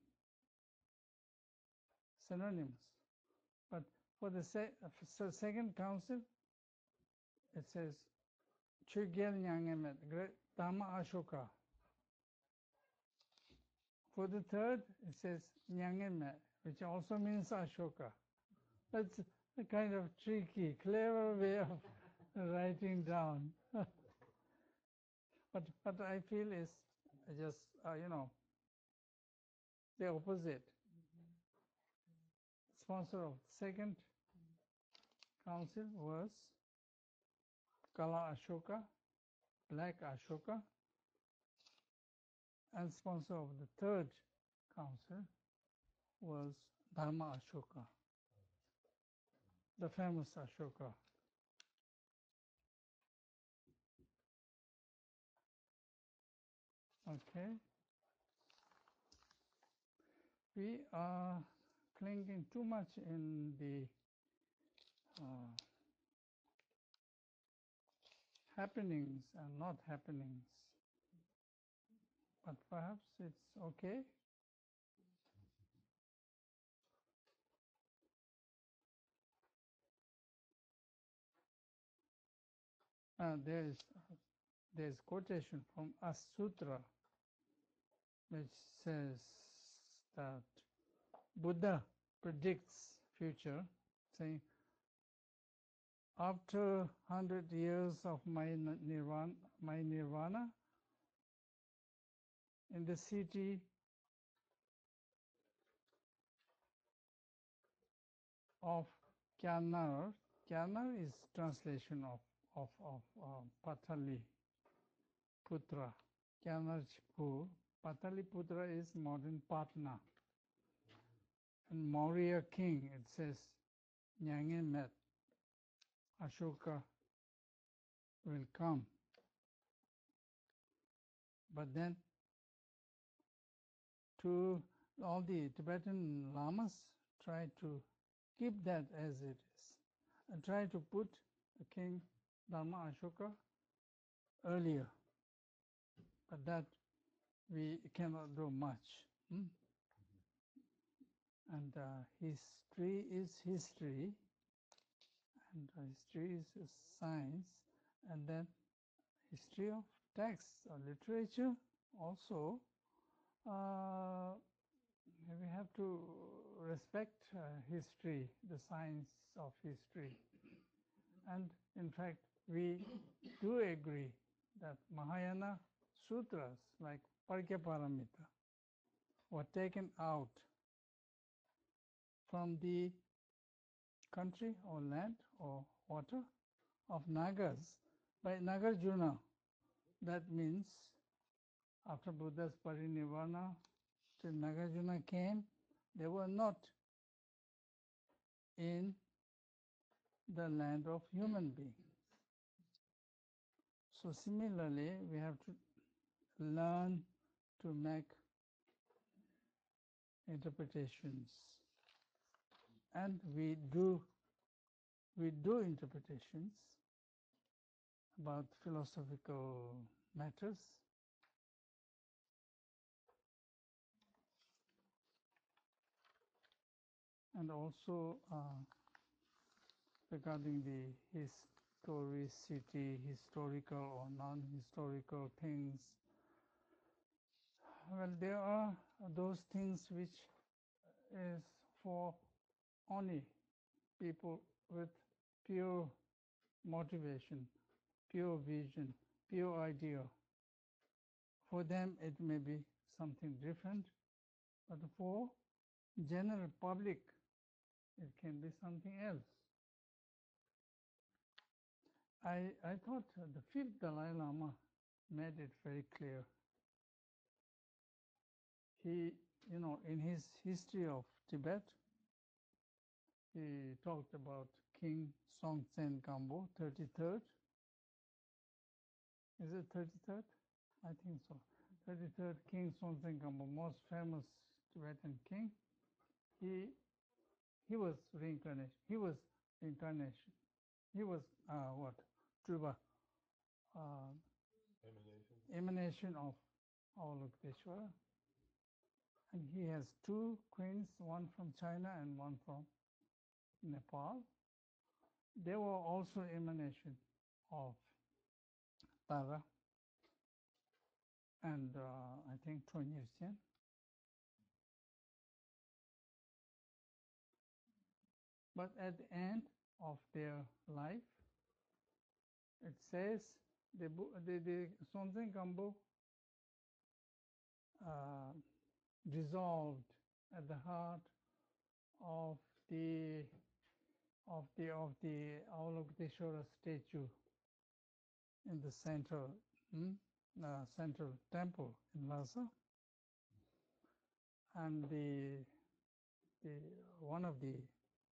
synonymous. But for the se so second council, it says Chögyal Nyangen Mat, Dhamma Ashoka. For the third, it says Nyangen Mat, which also means Ashoka. That's a kind of tricky, clever way of writing down. but what I feel is just, uh, you know, the opposite. Sponsor of second council was Kala Ashoka, Black Ashoka, and sponsor of the third council was Dharma Ashoka, the famous Ashoka. Okay. we are clinging too much in the uh, happenings and not happenings. But perhaps it's okay. Uh, there is there is quotation from a sutra which says that Buddha predicts future, saying, after hundred years of my nirvana, my nirvana, in the city of Kyanar, Kyanar is translation of of of uh, Patali Putra, Kyanarchipur. Pataliputra is modern Patna. And Maurya king, it says, Nyange met, Ashoka will come. But then to all the Tibetan lamas try to keep that as it is and try to put the king Dharma Ashoka earlier. But that we cannot do much. Hmm? And uh, history is history, and uh, history is a science, and then history of text or literature also. Uh, we have to respect uh, history, the science of history. And in fact, we do agree that Mahayana sutras like Parikyaparamita were taken out from the country or land or water of Nagas by Nagarjuna. That means after Buddha's parinirvana, till Nagarjuna came, they were not in the land of human beings. So similarly, we have to learn to make interpretations, and we do we do interpretations about philosophical matters. And also uh, regarding the historicity, historical or non-historical things. Well, there are those things which is for only people with pure motivation, pure vision, pure idea. For them, it may be something different, but for general public, it can be something else. I, I thought the fifth Dalai Lama made it very clear. He, you know, in his history of Tibet, he talked about King Songtsen Gampo, thirty-third. Is it thirty-third? I think so. thirty-third King Songtsen Gampo, most famous Tibetan king. He he was reincarnation. He was incarnation. He was uh, what? Truba. Uh, Emanation. emanation of Avalokiteshvara. And he has two queens, one from China and one from Nepal. They were also emanation of Tara and uh, I think Tonyirchen. But at the end of their life, it says the the, the Songtsen Gampo uh, dissolved at the heart of the of the of the Avalokiteshvara statue in the central hmm, uh, central temple in Lhasa, and the the one of the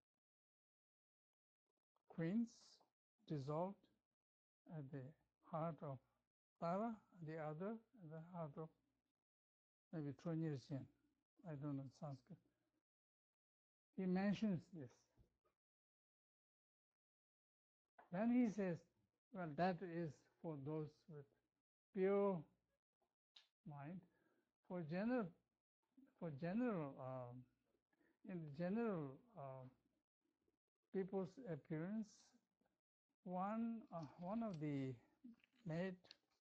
queens dissolved at the heart of Tara, the other at the heart of maybe Tonyirchen. I don't know Sanskrit. He mentions this. Then he says, well, that is for those with pure mind. For general, for general, uh, in general uh, people's appearance, one uh, one of the maid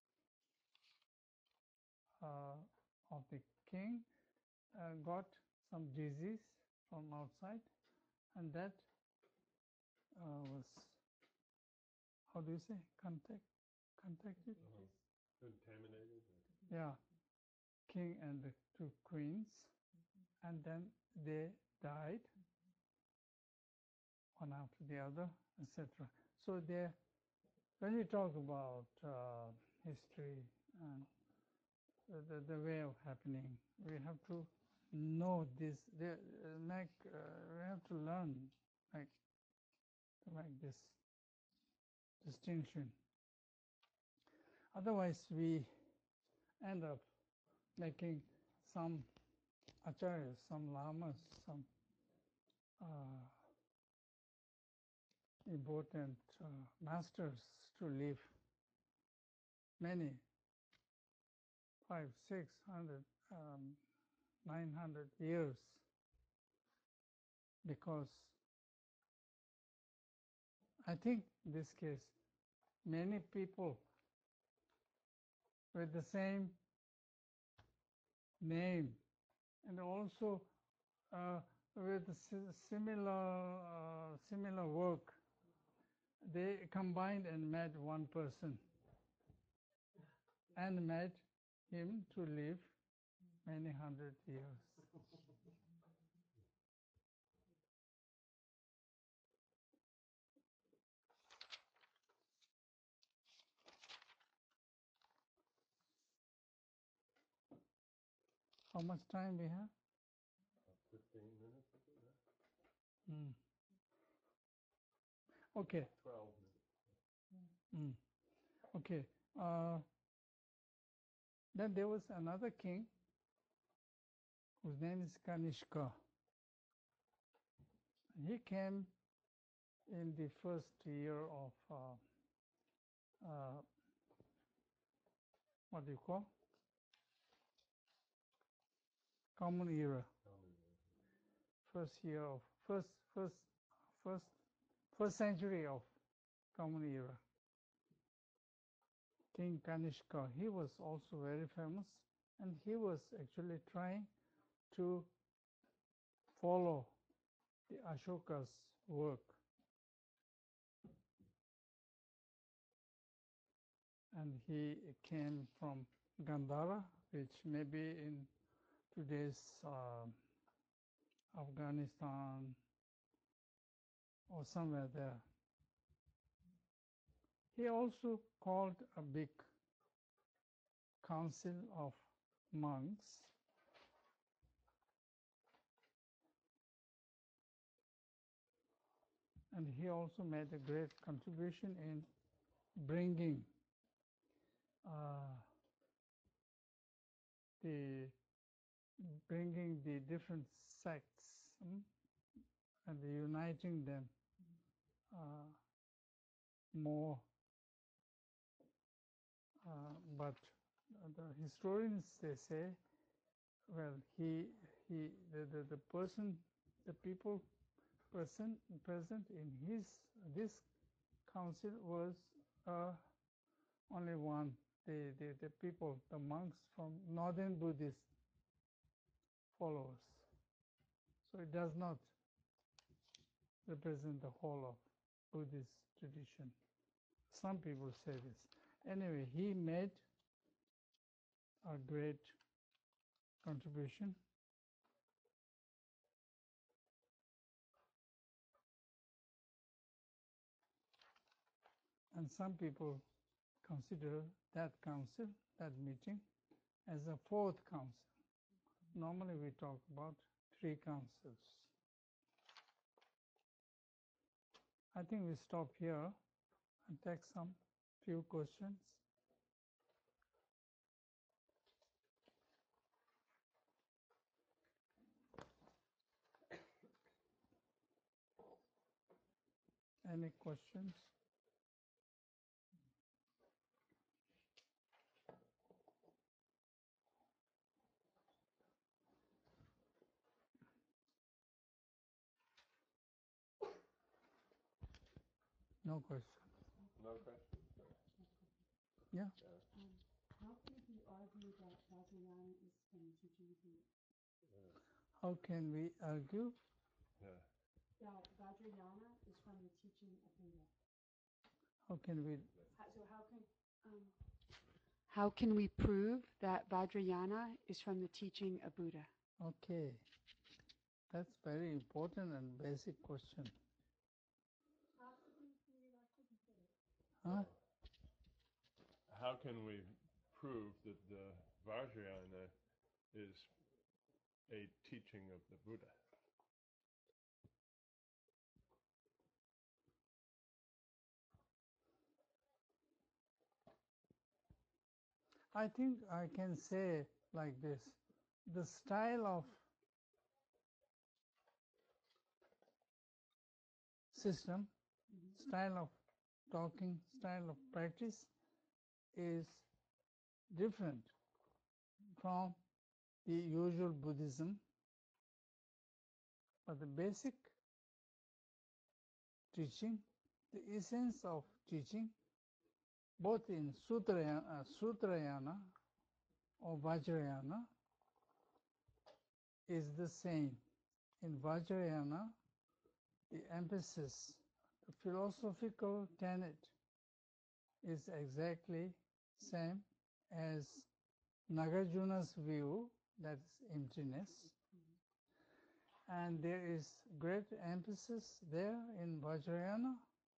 uh, of the king uh, got some disease from outside, and that uh, was, how do you say, contact, contacted? Contaminated. Yeah, king and the two queens, and then they died, one after the other, et cetera. So there, when we talk about uh, history and the, the, the way of happening, we have to know this, the, uh, make, uh, we have to learn like, to make this distinction. Otherwise, we end up making some acharyas, some lamas, some uh, important uh, masters to live many, five, six hundred, um, nine hundred years, because I think in this case, many people with the same name and also uh, with similar uh, similar work, they combined and made one person and made him to live many hundred years. How much time we have? Fifteen minutes, I think, huh? Mm. Okay. Twelve minutes. Mm. Okay. Uh, then there was another king whose name is Kanishka. He came in the first year of uh, uh, what do you call? Common Era. First year of first first first first century of Common Era. King Kanishka. He was also very famous, and he was actually trying to follow the Ashoka's work. And he came from Gandhara, which may be in today's uh, Afghanistan or somewhere there. He also called a big council of monks, and he also made a great contribution in bringing uh, the bringing the different sects hmm, and uniting them uh, more. Uh, but the historians, they say, well, he he the, the, the person, the people person present in his this council was uh, only one, the, the, the people, the monks from northern Buddhist followers. So it does not represent the whole of Buddhist tradition. Some people say this. Anyway, he made a great contribution. And some people consider that council, that meeting, as a fourth council. Normally we talk about three councils. I think we stop here and take some few questions. Any questions? No question. No question? Yeah. Um, how can it be argued that Vajrayana is from the teaching of Buddha? How can we argue? Yeah. That Vajrayana is from the teaching of Buddha. How can we? How, so how can um, how can we prove that Vajrayana is from the teaching of Buddha? Okay, that's very important and basic question. Huh? How can we prove that the Vajrayana is a teaching of the Buddha? I think I can say like this: the style of system, Mm-hmm. style of talking, style of practice is different from the usual Buddhism, but the basic teaching, the essence of teaching, both in Sutrayana, uh, Sutrayana or Vajrayana, is the same. In Vajrayana, the emphasis, the philosophical tenet is exactly same as Nagarjuna's view, that is emptiness. And there is great emphasis there in Vajrayana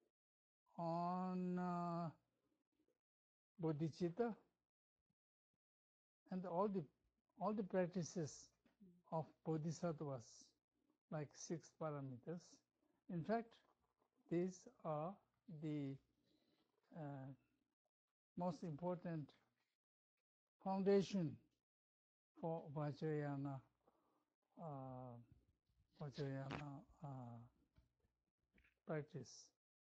on uh, bodhicitta and all the all the practices of bodhisattvas, like six parameters. In fact, these are the uh, most important foundation for Vajrayana, uh, Vajrayana uh, practice.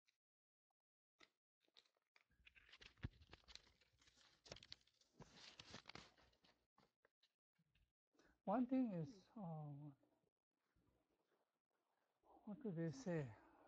One thing is, uh, what do they say?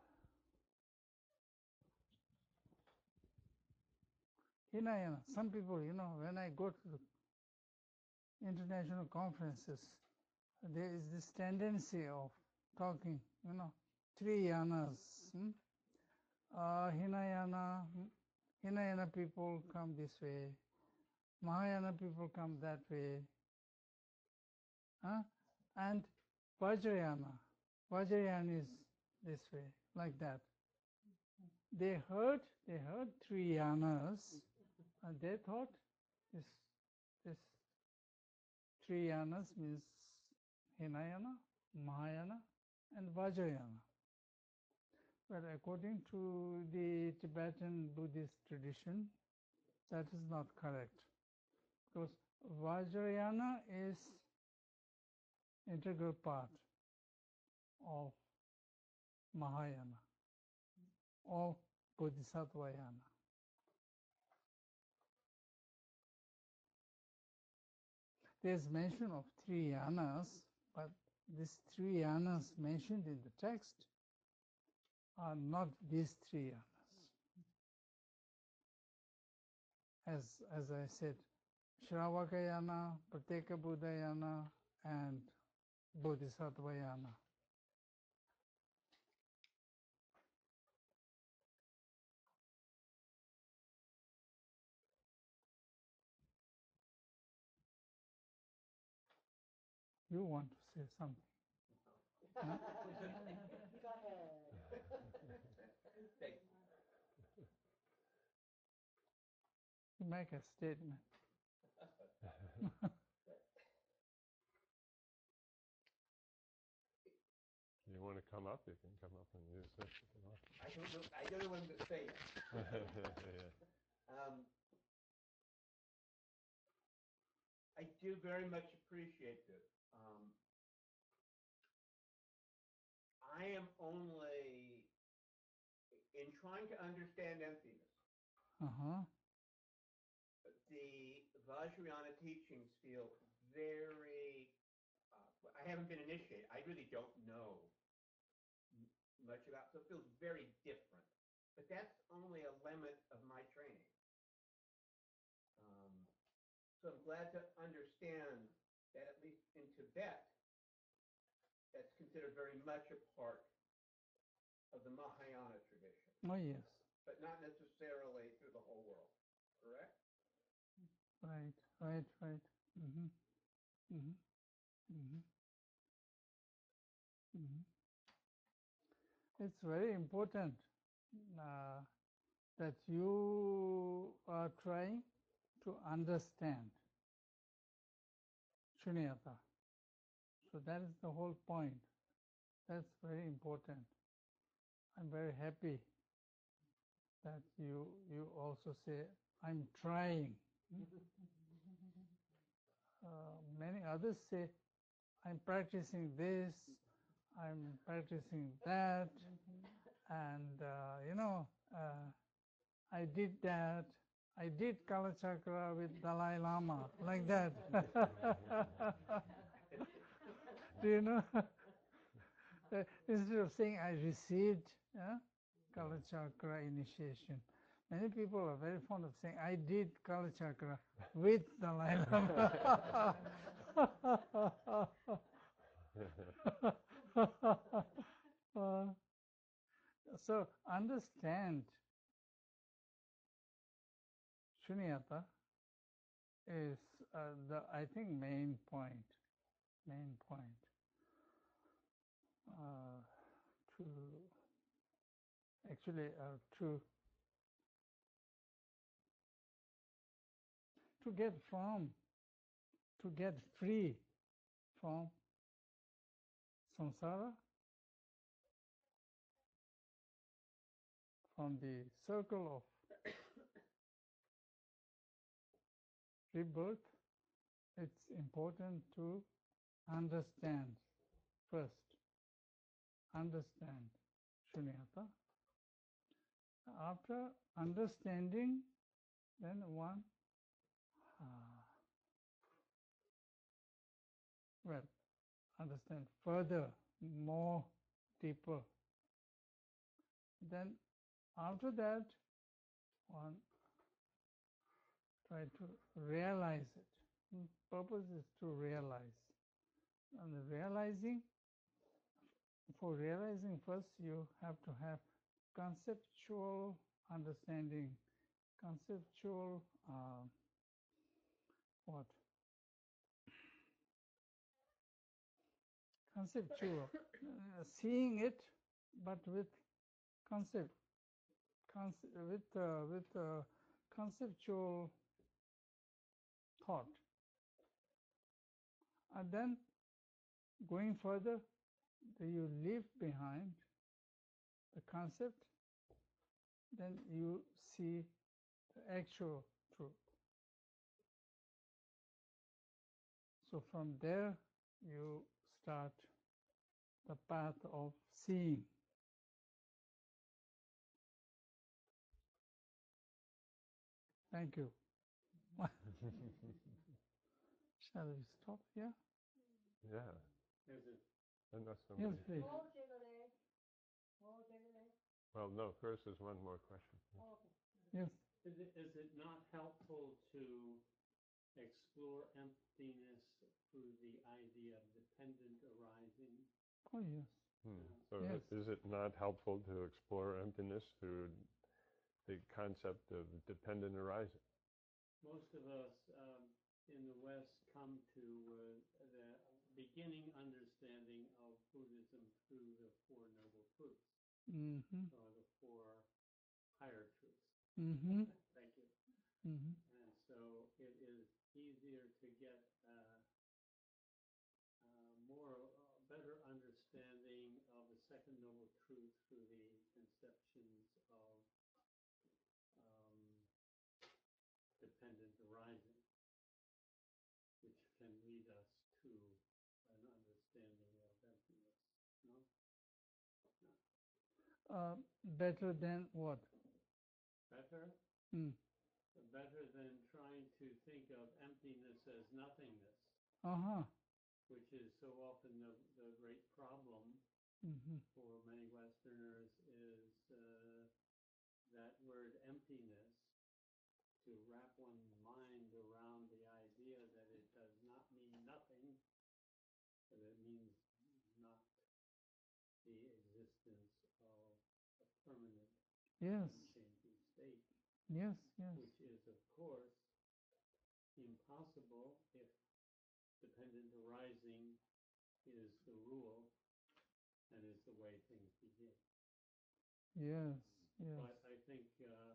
Hinayana. Some people, you know, when I go to the international conferences, there is this tendency of talking, you know, three yanas. Hmm? Uh, Hinayana, Hinayana people come this way, Mahayana people come that way, huh? And Vajrayana, Vajrayana is this way, like that. They heard, they heard three yanas, and they thought this, this three yanas means Hinayana, Mahayana, and Vajrayana. But according to the Tibetan Buddhist tradition, that is not correct. Because Vajrayana is integral part of Mahayana or Bodhisattvayana. There's mention of three yanas, but these three yanas mentioned in the text are not these three yanas. As, as I said, Shravakayana, Prateka Buddhayana, and Bodhisattvayana. You want to say something? Huh? Go ahead. You make a statement. You want to come up? You can come up and use this if you want. I don't know. I don't know what I'm going to say. Yeah. Um, I do very much appreciate this. Um, I am only in trying to understand emptiness, Uh-huh. the Vajrayana teachings feel very, uh, I haven't been initiated. I really don't know m- much about, so it feels very different. But that's only a limit of my training. Um, so I'm glad to understand that at least in Tibet, that's considered very much a part of the Mahayana tradition, Oh, yes. but not necessarily through the whole world, correct? Right, right, right. Mm-hmm. Mm-hmm. Mm-hmm. Mm-hmm. It's very important uh, that you are trying to understand Shunyata. So that is the whole point. That's very important. I'm very happy that you you also say, I'm trying. Uh, many others say, I'm practicing this, I'm practicing that, and uh, you know, uh, I did that. I did Kalachakra with Dalai Lama, like that. Do you know? Instead of saying I received uh, Kalachakra initiation, many people are very fond of saying I did Kalachakra with Dalai Lama. Uh, so understand Shunyata is uh, the, I think, main point, main point uh, to actually uh, to to get from, to get free from samsara, from the circle of rebirth. It's important to understand first. Understand Shunyata. After understanding, then one, uh, well, understand further, more deeper. Then after that, one try to realize it. Mm, Purpose is to realize. And the realizing, for realizing first you have to have conceptual understanding, conceptual uh, what? Conceptual, uh, seeing it, but with concept, conce- with uh, with uh, conceptual thought, and then going further, you leave behind the concept, then you see the actual truth. So from there, you start the path of seeing. Thank you. Shall we stop here? Yeah. There's a, Unless Yes, somebody. please. Oh, jiggly. Oh, jiggly. Well, no. First, there's one more question. Oh, okay. Yes. is it, is it not helpful to explore emptiness through the idea of dependent arising? Oh, yes. Hmm. So, Yes. is it not helpful to explore emptiness through the concept of dependent arising? Most of us um, in the West come to uh, the beginning understanding of Buddhism through the Four Noble Truths, Mm-hmm. or the Four Higher Truths. Mm-hmm. Thank you. Mm-hmm. And so it is easier to get uh, uh, more, uh, better understanding of the Second Noble Truth through the conceptions of um, dependent arising, which can lead us to an understanding of emptiness. No? uh, better than what? Better? Hmm. Better than trying to think of emptiness as nothingness, Uh-huh. which is so often the, the great problem Mm-hmm. for many Westerners is uh, that word emptiness, to wrap one's mind around the idea that it does not mean nothing, that it means not the existence of a permanent, Yes. unchanging state, Yes. Yes. which is, of course, impossible if dependent arising is the rule and is the way things begin. Yes. Yes. But I think uh,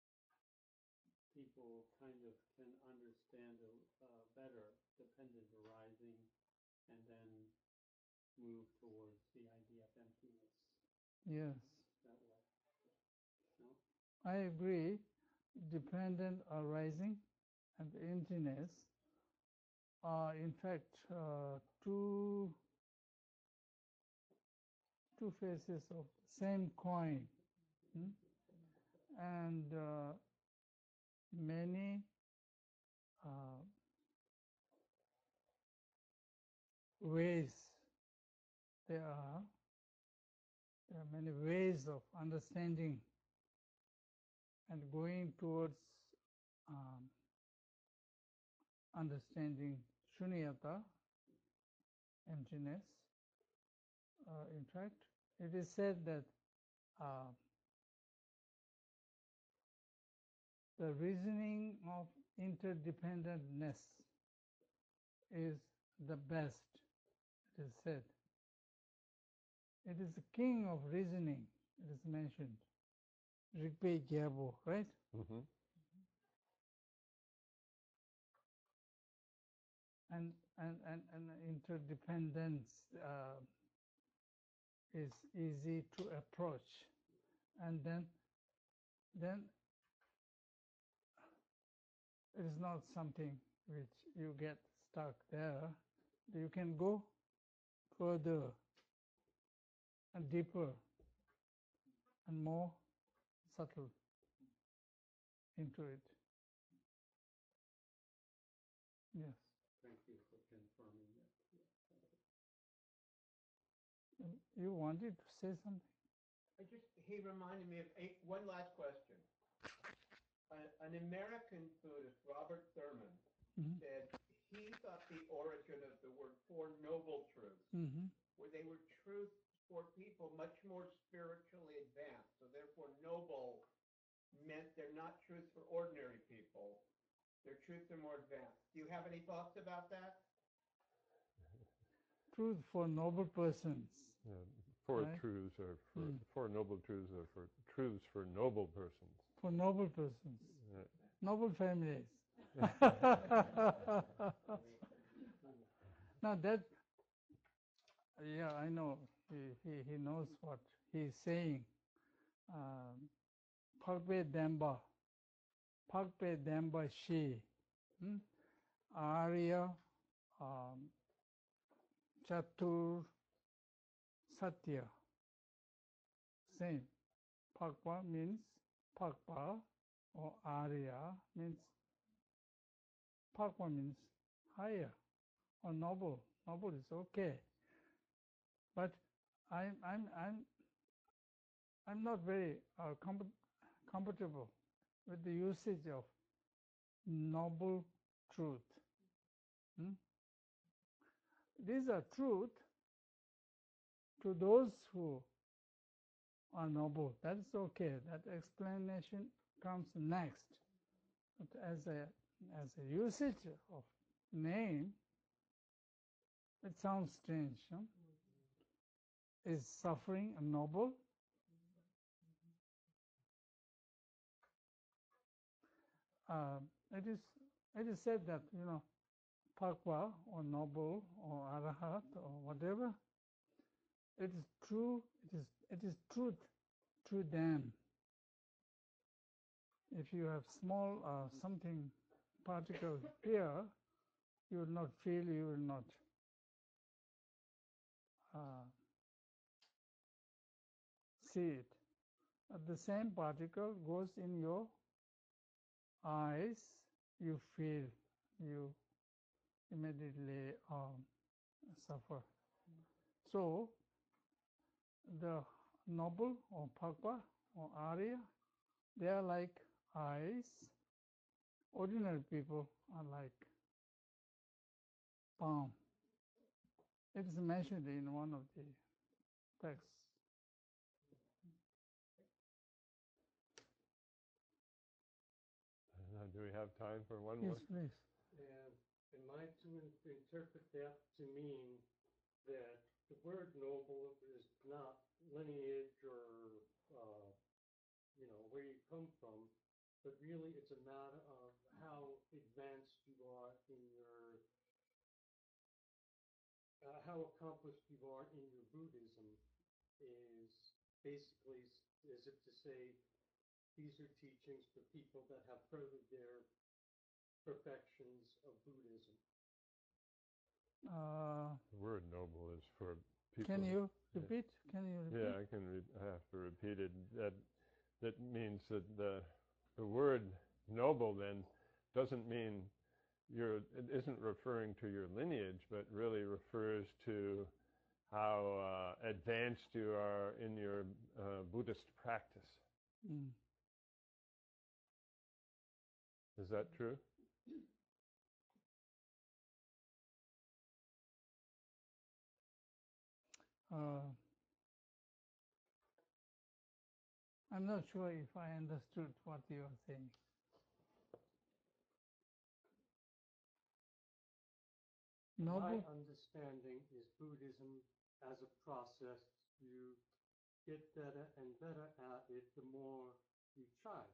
people kind of can understand a, uh, better dependent arising and then move towards the idea of emptiness Yes. that way. No? I agree. Dependent arising and emptiness are, in fact, uh, two two faces of the same coin. Hmm? And uh, many uh, ways there are. There are many ways of understanding and going towards um, understanding shunyata, emptiness. Uh, in fact, it is said that uh, the reasoning of interdependentness is the best, it is said. It is the king of reasoning, it is mentioned. Rigpe Gyabo, right? Mm-hmm. And, and, and, and interdependence uh, is easy to approach. And then, then it is not something which you get stuck there. You can go further and deeper and more subtle into it. Yes. Thank you for confirming that. Um, You wanted to say something? I just, he reminded me of a, one last question. A, an American Buddhist, Robert Thurman, Mhm. said he thought the origin of the word Four Noble Truths, Mhm. where they were truths for people much more spiritually advanced. So therefore, noble meant they're not truths for ordinary people. Their truths are more advanced. Do you have any thoughts about that? Truth for noble persons. Yeah, four Right. truths are for Mm. four noble truths are for truths for noble persons. For noble persons. Yeah. Noble families. Now that, yeah, I know. He, he, he knows what he's saying. Um, Phagpe Damba. Phagpe Damba Shi. Hmm? Arya um, Chatur Satya. Same. Phagpa means Phagpa or Arya means Phagpa means higher or noble. Noble is okay. But I'm I'm I'm I'm not very uh, com- comfortable with the usage of noble truth. Hmm? These are truth to those who are noble. That's okay. That explanation comes next. But as a as a usage of name, it sounds strange. Huh? Is suffering noble? Uh, it is it is said that, you know, Phagpa or noble or arahat or whatever, it is true, it is it is truth to them. If you have small uh, something particle here, you will not feel, you will not uh, see it. uh, the same particle goes in your eyes, you feel, you immediately um, suffer. So the noble or Phagpa or Arya, they are like eyes. Ordinary people are like palm. It is mentioned in one of the texts. Uh, do we have time for one Yes, more? please. And am I to in- interpret that to mean that the word noble is not lineage or, uh, you know, where you come from, but really it's a matter of how advanced you are in your, uh, how accomplished you are in your Buddhism is basically s- as if to say, these are teachings for people that have furthered their perfections of Buddhism. Uh, The word noble is for people. can you Yeah. repeat? Can you repeat? Yeah, I can. Re- I have to repeat it. That that means that the the word noble then doesn't mean your. It isn't referring to your lineage, but really refers to how uh, advanced you are in your uh, Buddhist practice. Mm. Is that true? Uh, I'm not sure if I understood what you are saying. My Noble, understanding is Buddhism as a process, you get better and better at it the more you try.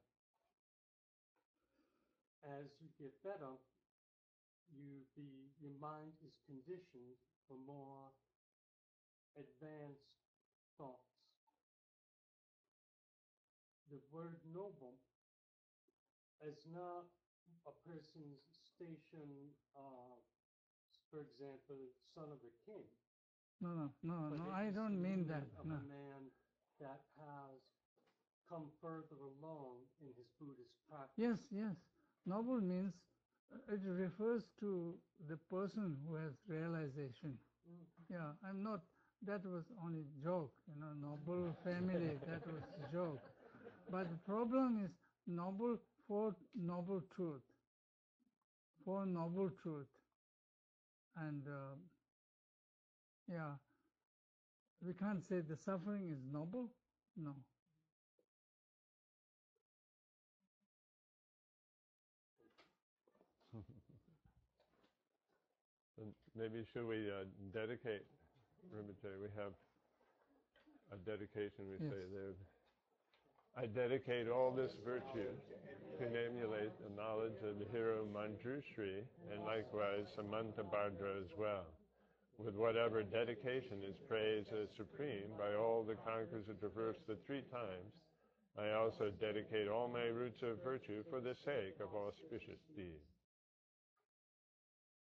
As you get better, you the your mind is conditioned for more advanced thoughts. The word noble is not a person's station, uh, for example, son of a king. no, no, no, But no, it I is don't the mean meaning that. of No. a man that has come further along in his Buddhist practice. Yes, yes. Noble means uh, it refers to the person who has realization. Mm. Yeah, I'm not, that was only joke, you know, noble family, that was joke. But the problem is noble for noble truth, for noble truth. And uh, yeah, we can't say the suffering is noble, no. And maybe should we uh, dedicate, Rinpoche, we have a dedication we Yes. say there. I dedicate all this virtue to emulate the knowledge of the hero Manjushri and likewise Samanta Bhadra as well. With whatever dedication is praised as supreme by all the conquerors who traverse the three times, I also dedicate all my roots of virtue for the sake of auspicious deeds.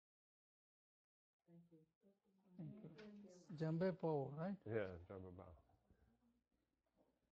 Thank you. Jambe Po, right? Yeah, Dhamma Bao.